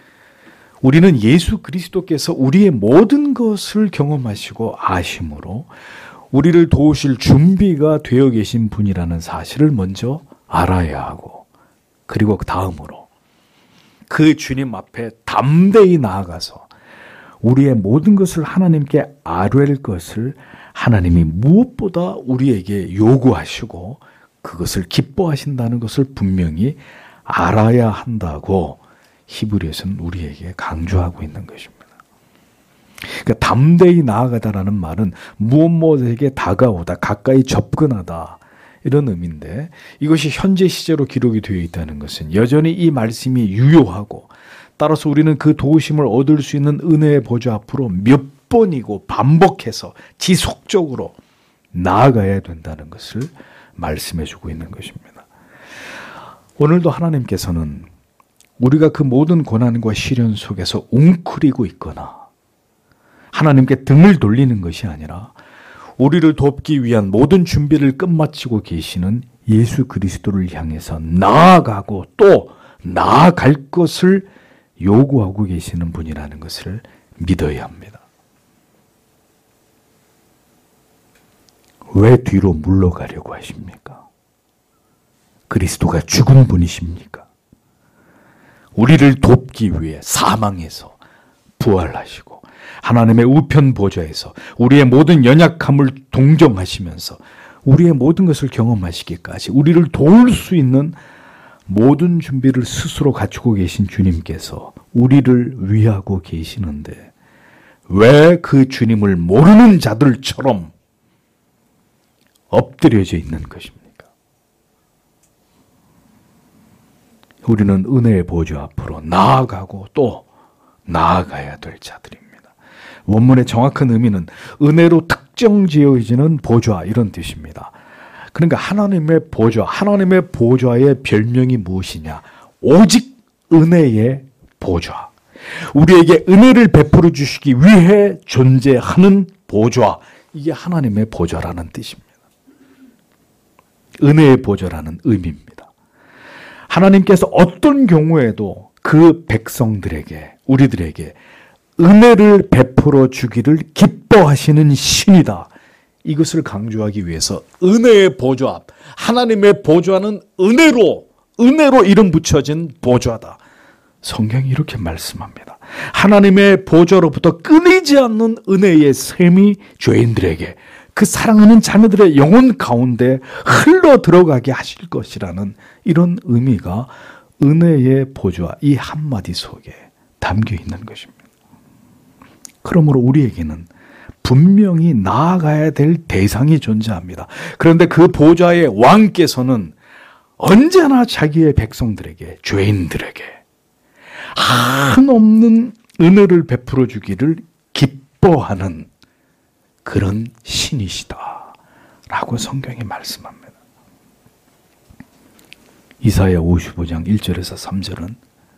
우리는 예수 그리스도께서 우리의 모든 것을 경험하시고 아심으로 우리를 도우실 준비가 되어 계신 분이라는 사실을 먼저 알아야 하고 그리고 그 다음으로 그 주님 앞에 담대히 나아가서 우리의 모든 것을 하나님께 아뢰일 것을 하나님이 무엇보다 우리에게 요구하시고 그것을 기뻐하신다는 것을 분명히 알아야 한다고 히브리서는 우리에게 강조하고 있는 것입니다. 그러니까 담대히 나아가다라는 말은 무엇 무엇에게 다가오다, 가까이 접근하다 이런 의미인데 이것이 현재 시제로 기록이 되어 있다는 것은 여전히 이 말씀이 유효하고 따라서 우리는 그 도우심을 얻을 수 있는 은혜의 보좌 앞으로 몇 번이고 반복해서 지속적으로 나아가야 된다는 것을 말씀해 주고 있는 것입니다. 오늘도 하나님께서는 우리가 그 모든 고난과 시련 속에서 웅크리고 있거나 하나님께 등을 돌리는 것이 아니라 우리를 돕기 위한 모든 준비를 끝마치고 계시는 예수 그리스도를 향해서 나아가고 또 나아갈 것을 요구하고 계시는 분이라는 것을 믿어야 합니다. 왜 뒤로 물러가려고 하십니까? 그리스도가 죽은 분이십니까? 우리를 돕기 위해 사망에서 부활하시고 하나님의 우편 보좌에서 우리의 모든 연약함을 동정하시면서 우리의 모든 것을 경험하시기까지 우리를 도울 수 있는 모든 준비를 스스로 갖추고 계신 주님께서 우리를 위하고 계시는데 왜 그 주님을 모르는 자들처럼 엎드려져 있는 것입니까? 우리는 은혜의 보좌 앞으로 나아가고 또 나아가야 될 자들입니다. 원문의 정확한 의미는 은혜로 특정지어지는 보좌 이런 뜻입니다. 그러니까 하나님의 보좌, 하나님의 보좌의 별명이 무엇이냐? 오직 은혜의 보좌. 우리에게 은혜를 베풀어 주시기 위해 존재하는 보좌. 이게 하나님의 보좌라는 뜻입니다. 은혜의 보좌라는 의미입니다. 하나님께서 어떤 경우에도 그 백성들에게, 우리들에게 은혜를 베풀어 주기를 기뻐하시는 신이다. 이것을 강조하기 위해서 은혜의 보좌 앞, 하나님의 보좌는 은혜로, 은혜로 이름 붙여진 보좌다. 성경이 이렇게 말씀합니다. 하나님의 보좌로부터 끊이지 않는 은혜의 샘이 죄인들에게, 그 사랑하는 자녀들의 영혼 가운데 흘러 들어가게 하실 것이라는 이런 의미가 은혜의 보좌 이 한마디 속에 담겨 있는 것입니다. 그러므로 우리에게는 분명히 나아가야 될 대상이 존재합니다. 그런데 그 보좌의 왕께서는 언제나 자기의 백성들에게, 죄인들에게 한없는 은혜를 베풀어 주기를 기뻐하는 그런 신이시다 라고 성경이 말씀합니다. 이사야 오십오 장 일 절에서 삼 절은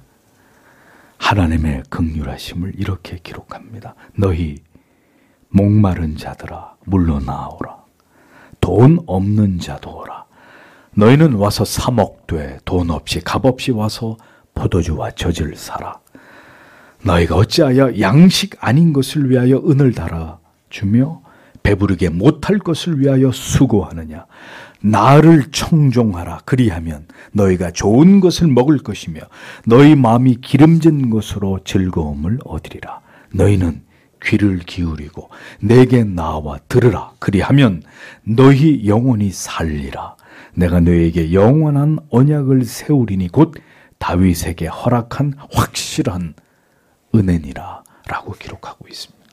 하나님의 긍휼하심을 이렇게 기록합니다. 너희 목마른 자들아 물러나오라. 돈 없는 자도 오라. 너희는 와서 사 먹되 돈 없이 값 없이 와서 포도주와 젖을 사라. 너희가 어찌하여 양식 아닌 것을 위하여 은을 달아 주며 배부르게 못할 것을 위하여 수고하느냐. 나를 청종하라. 그리하면 너희가 좋은 것을 먹을 것이며 너희 마음이 기름진 것으로 즐거움을 얻으리라. 너희는 귀를 기울이고 내게 나와 들으라. 그리하면 너희 영혼이 살리라. 내가 너희에게 영원한 언약을 세우리니 곧 다윗에게 허락한 확실한 은혜니라 라고 기록하고 있습니다.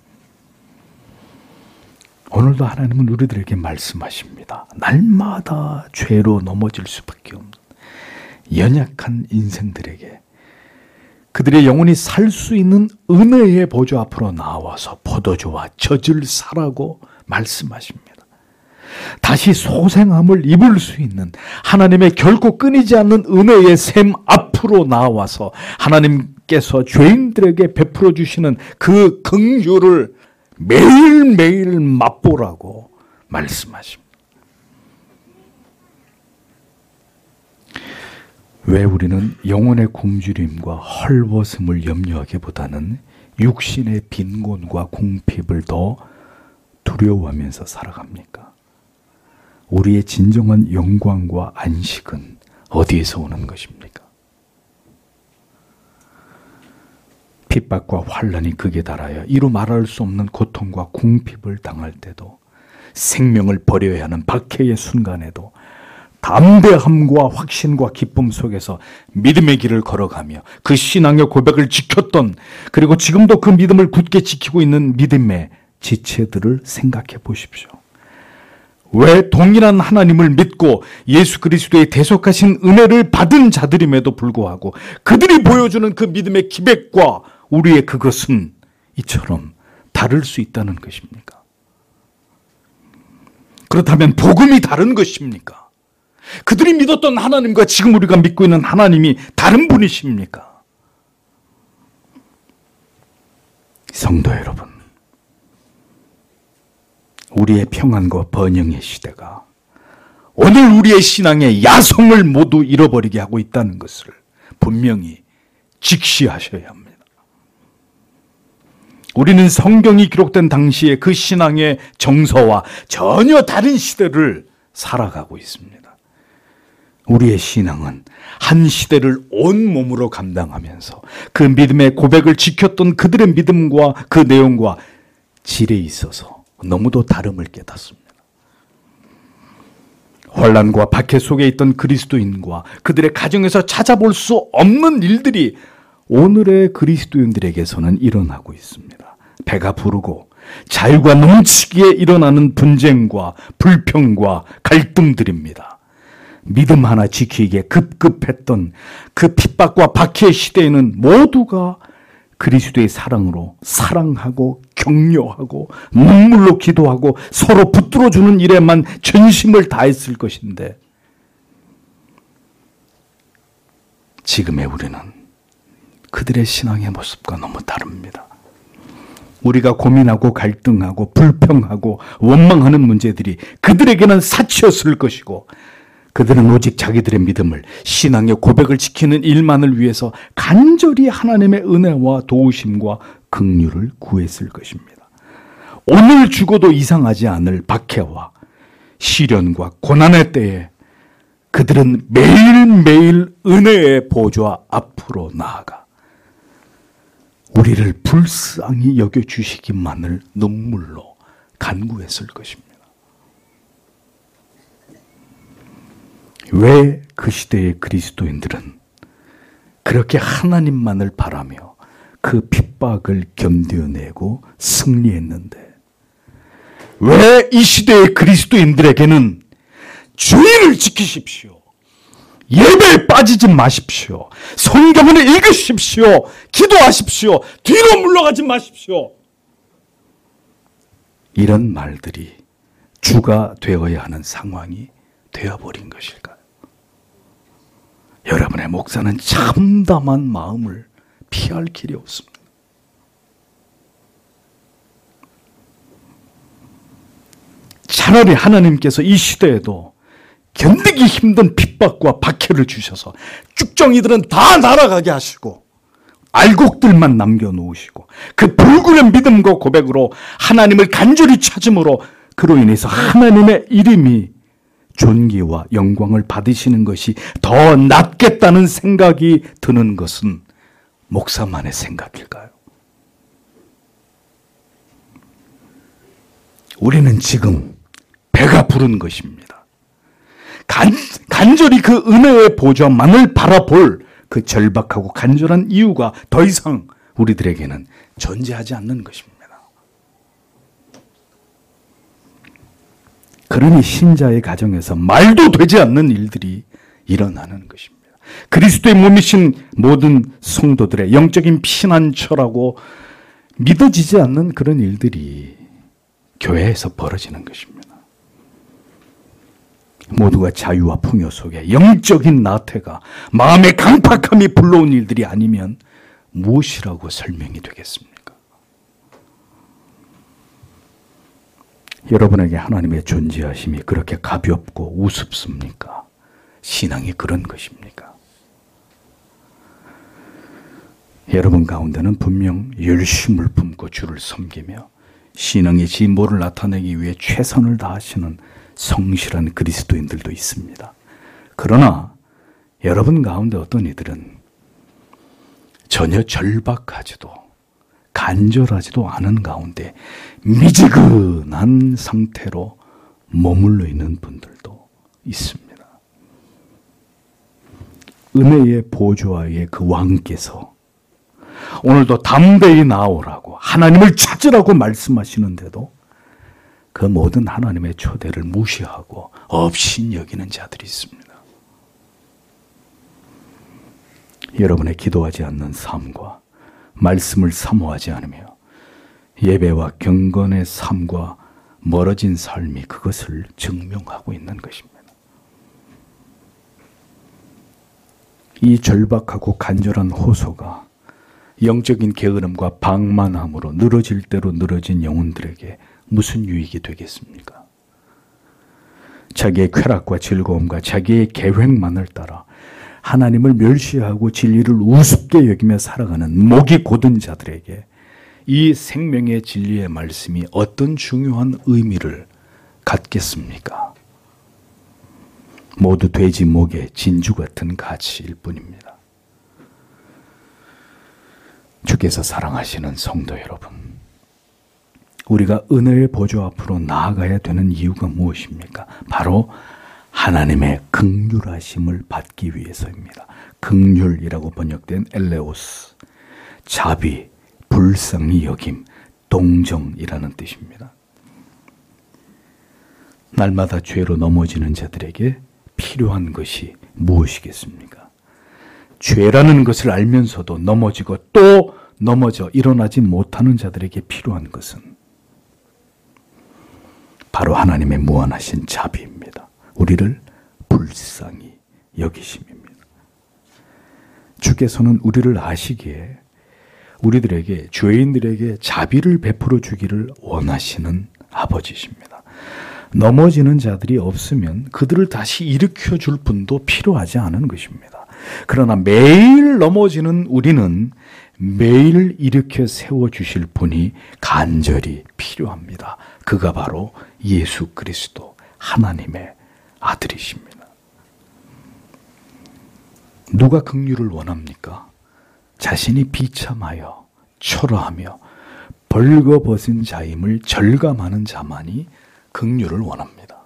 오늘도 하나님은 우리들에게 말씀하십니다. 날마다 죄로 넘어질 수밖에 없는 연약한 인생들에게 그들의 영혼이 살 수 있는 은혜의 보좌 앞으로 나와서 포도주와 젖을 사라고 말씀하십니다. 다시 소생함을 입을 수 있는 하나님의 결코 끊이지 않는 은혜의 샘 앞으로 나와서 하나님께서 죄인들에게 베풀어 주시는 그 긍휼을 매일매일 맛보라고 말씀하십니다. 왜 우리는 영혼의 굶주림과 헐벗음을 염려하기보다는 육신의 빈곤과 궁핍을 더 두려워하면서 살아갑니까? 우리의 진정한 영광과 안식은 어디에서 오는 것입니까? 핍박과 환난이 극에 달하여 이루 말할 수 없는 고통과 궁핍을 당할 때도, 생명을 버려야 하는 박해의 순간에도 담대함과 확신과 기쁨 속에서 믿음의 길을 걸어가며 그 신앙의 고백을 지켰던, 그리고 지금도 그 믿음을 굳게 지키고 있는 믿음의 지체들을 생각해 보십시오. 왜 동일한 하나님을 믿고 예수 그리스도의 대속하신 은혜를 받은 자들임에도 불구하고 그들이 보여주는 그 믿음의 기백과 우리의 그것은 이처럼 다를 수 있다는 것입니까? 그렇다면 복음이 다른 것입니까? 그들이 믿었던 하나님과 지금 우리가 믿고 있는 하나님이 다른 분이십니까? 성도 여러분, 우리의 평안과 번영의 시대가 오늘 우리의 신앙의 야성을 모두 잃어버리게 하고 있다는 것을 분명히 직시하셔야 합니다. 우리는 성경이 기록된 당시의 그 신앙의 정서와 전혀 다른 시대를 살아가고 있습니다. 우리의 신앙은 한 시대를 온몸으로 감당하면서 그 믿음의 고백을 지켰던 그들의 믿음과 그 내용과 질에 있어서 너무도 다름을 깨닫습니다. 환난과 박해 속에 있던 그리스도인과 그들의 가정에서 찾아볼 수 없는 일들이 오늘의 그리스도인들에게서는 일어나고 있습니다. 배가 부르고 자유가 넘치기에 일어나는 분쟁과 불평과 갈등들입니다. 믿음 하나 지키기에 급급했던 그 핍박과 박해의 시대에는 모두가 그리스도의 사랑으로 사랑하고 격려하고 눈물로 기도하고 서로 붙들어주는 일에만 전심을 다했을 것인데, 지금의 우리는 그들의 신앙의 모습과 너무 다릅니다. 우리가 고민하고 갈등하고 불평하고 원망하는 문제들이 그들에게는 사치였을 것이고, 그들은 오직 자기들의 믿음을, 신앙의 고백을 지키는 일만을 위해서 간절히 하나님의 은혜와 도우심과 긍휼을 구했을 것입니다. 오늘 죽어도 이상하지 않을 박해와 시련과 고난의 때에 그들은 매일매일 은혜의 보좌 앞으로 나아가 우리를 불쌍히 여겨주시기만을 눈물로 간구했을 것입니다. 왜 그 시대의 그리스도인들은 그렇게 하나님만을 바라며 그 핍박을 견뎌내고 승리했는데 왜 이 시대의 그리스도인들에게는 주의를 지키십시오, 예배에 빠지지 마십시오, 성경을 읽으십시오, 기도하십시오, 뒤로 물러가지 마십시오, 이런 말들이 주가 되어야 하는 상황이 되어버린 것일까요? 여러분의 목사는 참담한 마음을 피할 길이 없습니다. 차라리 하나님께서 이 시대에도 견디기 힘든 핍박과 박해를 주셔서 쭉정이들은 다 날아가게 하시고 알곡들만 남겨놓으시고 그 불굴의 믿음과 고백으로 하나님을 간절히 찾음으로 그로 인해서 하나님의 이름이 존귀와 영광을 받으시는 것이 더 낫겠다는 생각이 드는 것은 목사만의 생각일까요? 우리는 지금 배가 부른 것입니다. 간, 간절히 그 은혜의 보좌만을 바라볼 그 절박하고 간절한 이유가 더 이상 우리들에게는 존재하지 않는 것입니다. 그러니 신자의 가정에서 말도 되지 않는 일들이 일어나는 것입니다. 그리스도의 몸이신 모든 성도들의 영적인 피난처라고 믿어지지 않는 그런 일들이 교회에서 벌어지는 것입니다. 모두가 자유와 풍요 속에 영적인 나태가 마음의 강팍함이 불러온 일들이 아니면 무엇이라고 설명이 되겠습니까? 여러분에게 하나님의 존재하심이 그렇게 가볍고 우습습니까? 신앙이 그런 것입니까? 여러분 가운데는 분명 열심을 품고 주를 섬기며 신앙의 진보를 나타내기 위해 최선을 다하시는 성실한 그리스도인들도 있습니다. 그러나 여러분 가운데 어떤 이들은 전혀 절박하지도 간절하지도 않은 가운데 미지근한 상태로 머물러 있는 분들도 있습니다. 은혜의 보좌의 그 왕께서 오늘도 담대히 나오라고 하나님을 찾으라고 말씀하시는데도 그 모든 하나님의 초대를 무시하고 업신여기는 자들이 있습니다. 여러분의 기도하지 않는 삶과 말씀을 사모하지 않으며 예배와 경건의 삶과 멀어진 삶이 그것을 증명하고 있는 것입니다. 이 절박하고 간절한 호소가 영적인 게으름과 방만함으로 늘어질 대로 늘어진 영혼들에게 무슨 유익이 되겠습니까? 자기의 쾌락과 즐거움과 자기의 계획만을 따라 하나님을 멸시하고 진리를 우습게 여기며 살아가는 목이 곧은 자들에게 이 생명의 진리의 말씀이 어떤 중요한 의미를 갖겠습니까? 모두 돼지 목의 진주 같은 가치일 뿐입니다. 주께서 사랑하시는 성도 여러분, 우리가 은혜의 보좌 앞으로 나아가야 되는 이유가 무엇입니까? 바로 하나님의 긍휼하심을 받기 위해서입니다. 긍휼이라고 번역된 엘레오스, 자비, 불쌍히 여김, 동정이라는 뜻입니다. 날마다 죄로 넘어지는 자들에게 필요한 것이 무엇이겠습니까? 죄라는 것을 알면서도 넘어지고 또 넘어져 일어나지 못하는 자들에게 필요한 것은 바로 하나님의 무한하신 자비입니다. 우리를 불쌍히 여기심입니다. 주께서는 우리를 아시기에 우리들에게, 죄인들에게 자비를 베풀어 주기를 원하시는 아버지십니다. 넘어지는 자들이 없으면 그들을 다시 일으켜 줄 분도 필요하지 않은 것입니다. 그러나 매일 넘어지는 우리는 매일 일으켜 세워주실 분이 간절히 필요합니다. 그가 바로 예수 그리스도 하나님의 아들이십니다. 누가 긍휼을 원합니까? 자신이 비참하여 초라하며 벌거벗은 자임을 절감하는 자만이 긍휼을 원합니다.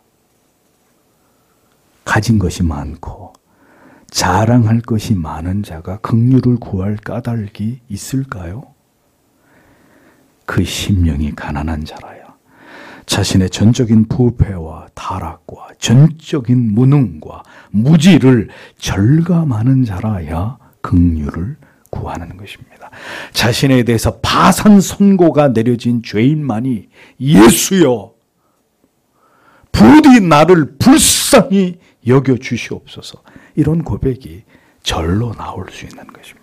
가진 것이 많고 자랑할 것이 많은 자가 긍휼을 구할 까닭이 있을까요? 그 심령이 가난한 자라야 자신의 전적인 부패와 타락과 전적인 무능과 무지를 절감하는 자라야 긍휼을 구하는 것입니다. 자신에 대해서 파산 선고가 내려진 죄인만이 예수여 부디 나를 불쌍히 여겨 주시옵소서, 이런 고백이 절로 나올 수 있는 것입니다.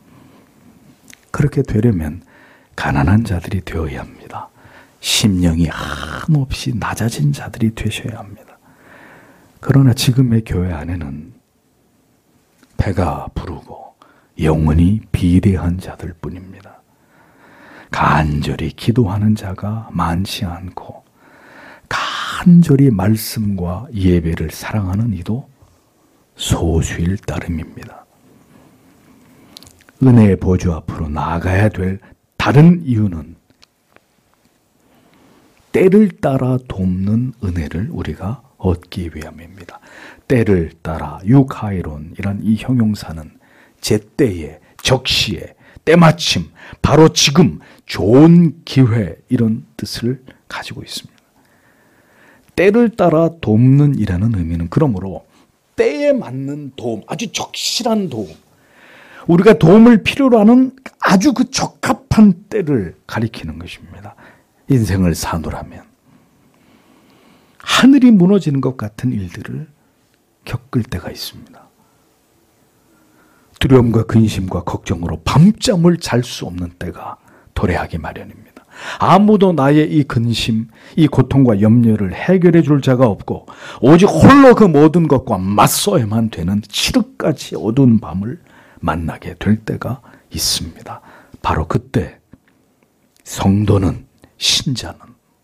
그렇게 되려면 가난한 자들이 되어야 합니다. 심령이 한없이 낮아진 자들이 되셔야 합니다. 그러나 지금의 교회 안에는 배가 부르고 영혼이 비대한 자들 뿐입니다. 간절히 기도하는 자가 많지 않고 간절히 말씀과 예배를 사랑하는 이도 소수일 따름입니다. 은혜의 보좌 앞으로 나아가야 될 다른 이유는 때를 따라 돕는 은혜를 우리가 얻기 위함입니다. 때를 따라 유카이론이란 이 형용사는 제때에, 적시에, 때마침, 바로 지금, 좋은 기회, 이런 뜻을 가지고 있습니다. 때를 따라 돕는 이라는 의미는 그러므로 때에 맞는 도움, 아주 적실한 도움, 우리가 도움을 필요로 하는 아주 그 적합한 때를 가리키는 것입니다. 인생을 사노라면 하늘이 무너지는 것 같은 일들을 겪을 때가 있습니다. 두려움과 근심과 걱정으로 밤잠을 잘 수 없는 때가 도래하기 마련입니다. 아무도 나의 이 근심, 이 고통과 염려를 해결해 줄 자가 없고 오직 홀로 그 모든 것과 맞서야만 되는 칠흑같이 어두운 밤을 만나게 될 때가 있습니다. 바로 그때 성도는, 신자는,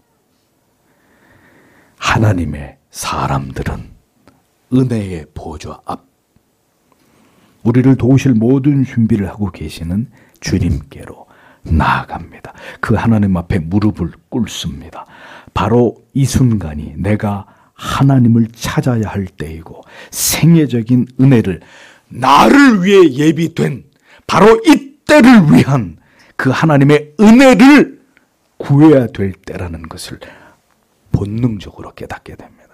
하나님의 사람들은 은혜의 보좌 앞, 우리를 도우실 모든 준비를 하고 계시는 주님께로 나아갑니다. 그 하나님 앞에 무릎을 꿇습니다. 바로 이 순간이 내가 하나님을 찾아야 할 때이고 생애적인 은혜를 나를 위해 예비된 바로 이때를 위한 그 하나님의 은혜를 구해야 될 때라는 것을 본능적으로 깨닫게 됩니다.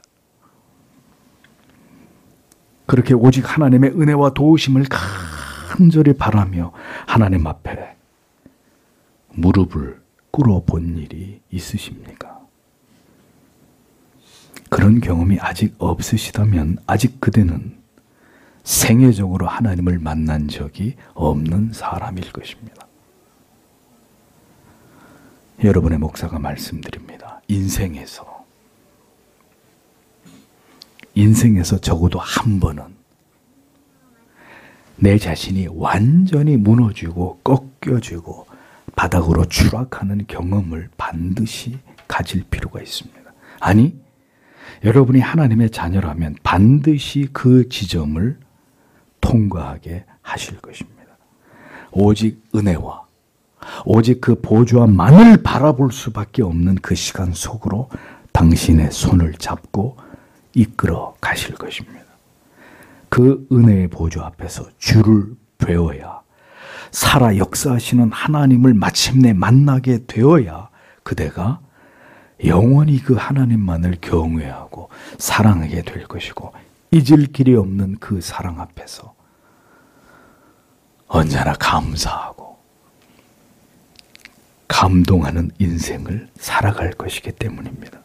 그렇게 오직 하나님의 은혜와 도우심을 간절히 바라며 하나님 앞에 무릎을 꿇어 본 일이 있으십니까? 그런 경험이 아직 없으시다면 아직 그대는 생애적으로 하나님을 만난 적이 없는 사람일 것입니다. 여러분의 목사가 말씀드립니다. 인생에서 인생에서 적어도 한 번은 내 자신이 완전히 무너지고 꺾여지고 바닥으로 추락하는 경험을 반드시 가질 필요가 있습니다. 아니, 여러분이 하나님의 자녀라면 반드시 그 지점을 통과하게 하실 것입니다. 오직 은혜와 오직 그 보좌만을 바라볼 수밖에 없는 그 시간 속으로 당신의 손을 잡고 이끌어 가실 것입니다. 그 은혜의 보좌 앞에서 주를 배워야, 살아 역사하시는 하나님을 마침내 만나게 되어야 그대가 영원히 그 하나님만을 경외하고 사랑하게 될 것이고, 잊을 길이 없는 그 사랑 앞에서 언제나 감사하고 감동하는 인생을 살아갈 것이기 때문입니다.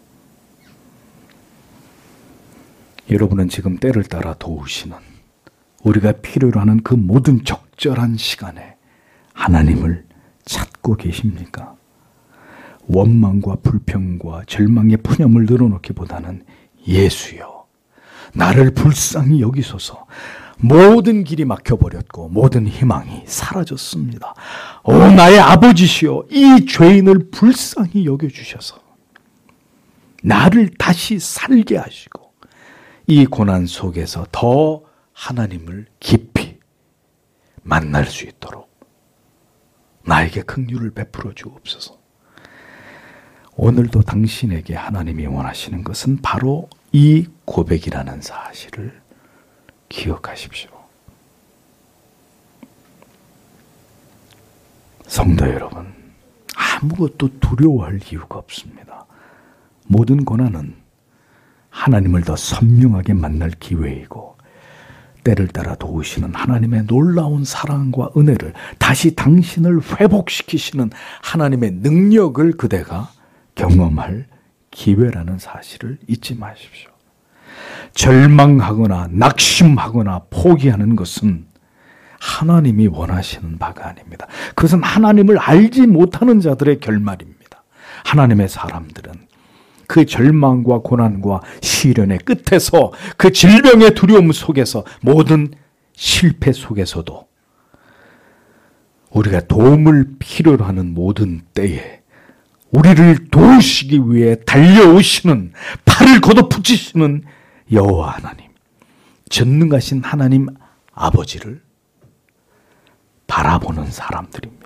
여러분은 지금 때를 따라 도우시는, 우리가 필요로 하는 그 모든 적절한 시간에 하나님을 찾고 계십니까? 원망과 불평과 절망의 푸념을 늘어놓기보다는 예수여, 나를 불쌍히 여기소서, 모든 길이 막혀버렸고 모든 희망이 사라졌습니다. 오 나의 아버지시여, 이 죄인을 불쌍히 여겨주셔서 나를 다시 살게 하시고 이 고난 속에서 더 하나님을 깊이 만날 수 있도록 나에게 긍휼을 베풀어 주옵소서. 오늘도 당신에게 하나님이 원하시는 것은 바로 이 고백이라는 사실을 기억하십시오. 성도 여러분, 아무것도 두려워할 이유가 없습니다. 모든 고난은 하나님을 더 선명하게 만날 기회이고 때를 따라 도우시는 하나님의 놀라운 사랑과 은혜를, 다시 당신을 회복시키시는 하나님의 능력을 그대가 경험할 기회라는 사실을 잊지 마십시오. 절망하거나 낙심하거나 포기하는 것은 하나님이 원하시는 바가 아닙니다. 그것은 하나님을 알지 못하는 자들의 결말입니다. 하나님의 사람들은 그 절망과 고난과 시련의 끝에서, 그 질병의 두려움 속에서, 모든 실패 속에서도 우리가 도움을 필요로 하는 모든 때에 우리를 도우시기 위해 달려오시는, 팔을 걷어붙이시는 여호와 하나님, 전능하신 하나님 아버지를 바라보는 사람들입니다.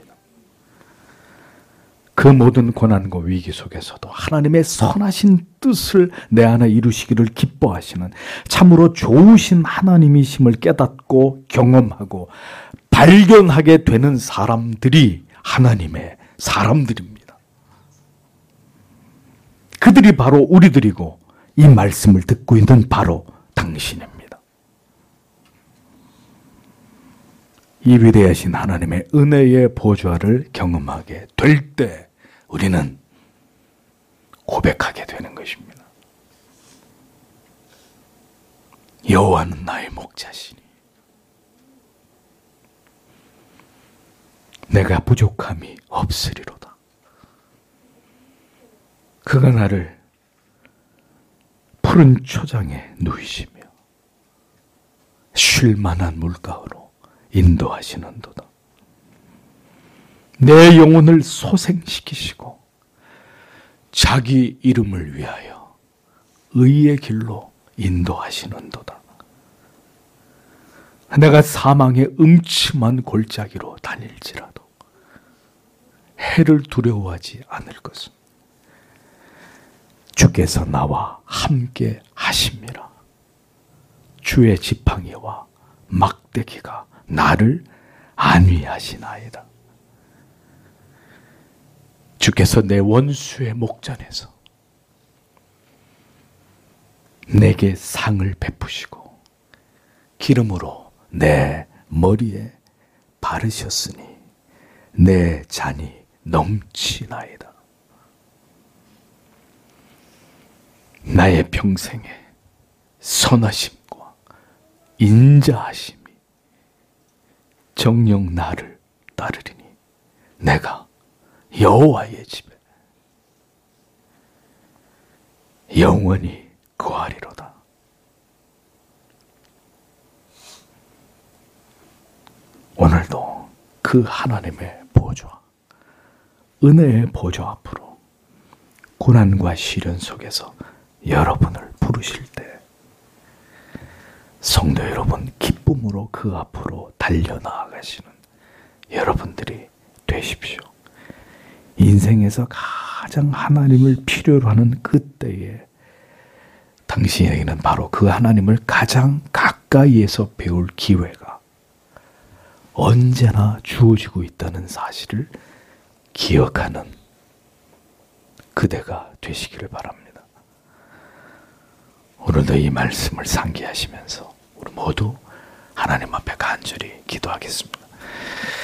그 모든 고난과 위기 속에서도 하나님의 선하신 뜻을 내 안에 이루시기를 기뻐하시는 참으로 좋으신 하나님이심을 깨닫고 경험하고 발견하게 되는 사람들이 하나님의 사람들입니다. 그들이 바로 우리들이고 이 말씀을 듣고 있는 바로 당신입니다. 이 위대하신 하나님의 은혜의 보좌를 경험하게 될 때 우리는 고백하게 되는 것입니다. 여호와는 나의 목자시니 내가 부족함이 없으리로다. 그가 나를 푸른 초장에 누이시며 쉴 만한 물가로 인도하시는도다. 내 영혼을 소생시키시고 자기 이름을 위하여 의의 길로 인도하시는도다. 내가 사망의 음침한 골짜기로 다닐지라도 해를 두려워하지 않을 것은 주께서 나와 함께 하심이라. 주의 지팡이와 막대기가 나를 안위하시나이다. 주께서 내 원수의 목전에서 내게 상을 베푸시고 기름으로 내 머리에 바르셨으니 내 잔이 넘치나이다. 나의 평생에 선하심과 인자하심이 정녕 나를 따르리니 내가 여호와의 집에 영원히 거하리로다. 오늘도 그 하나님의 보좌, 은혜의 보좌 앞으로 고난과 시련 속에서 여러분을 부르실 때 성도 여러분, 기쁨으로 그 앞으로 달려나아가시는 여러분들이 되십시오. 인생에서 가장 하나님을 필요로 하는 그때에 당신에게는 바로 그 하나님을 가장 가까이에서 배울 기회가 언제나 주어지고 있다는 사실을 기억하는 그대가 되시기를 바랍니다. 오늘도 이 말씀을 상기하시면서 우리 모두 하나님 앞에 간절히 기도하겠습니다.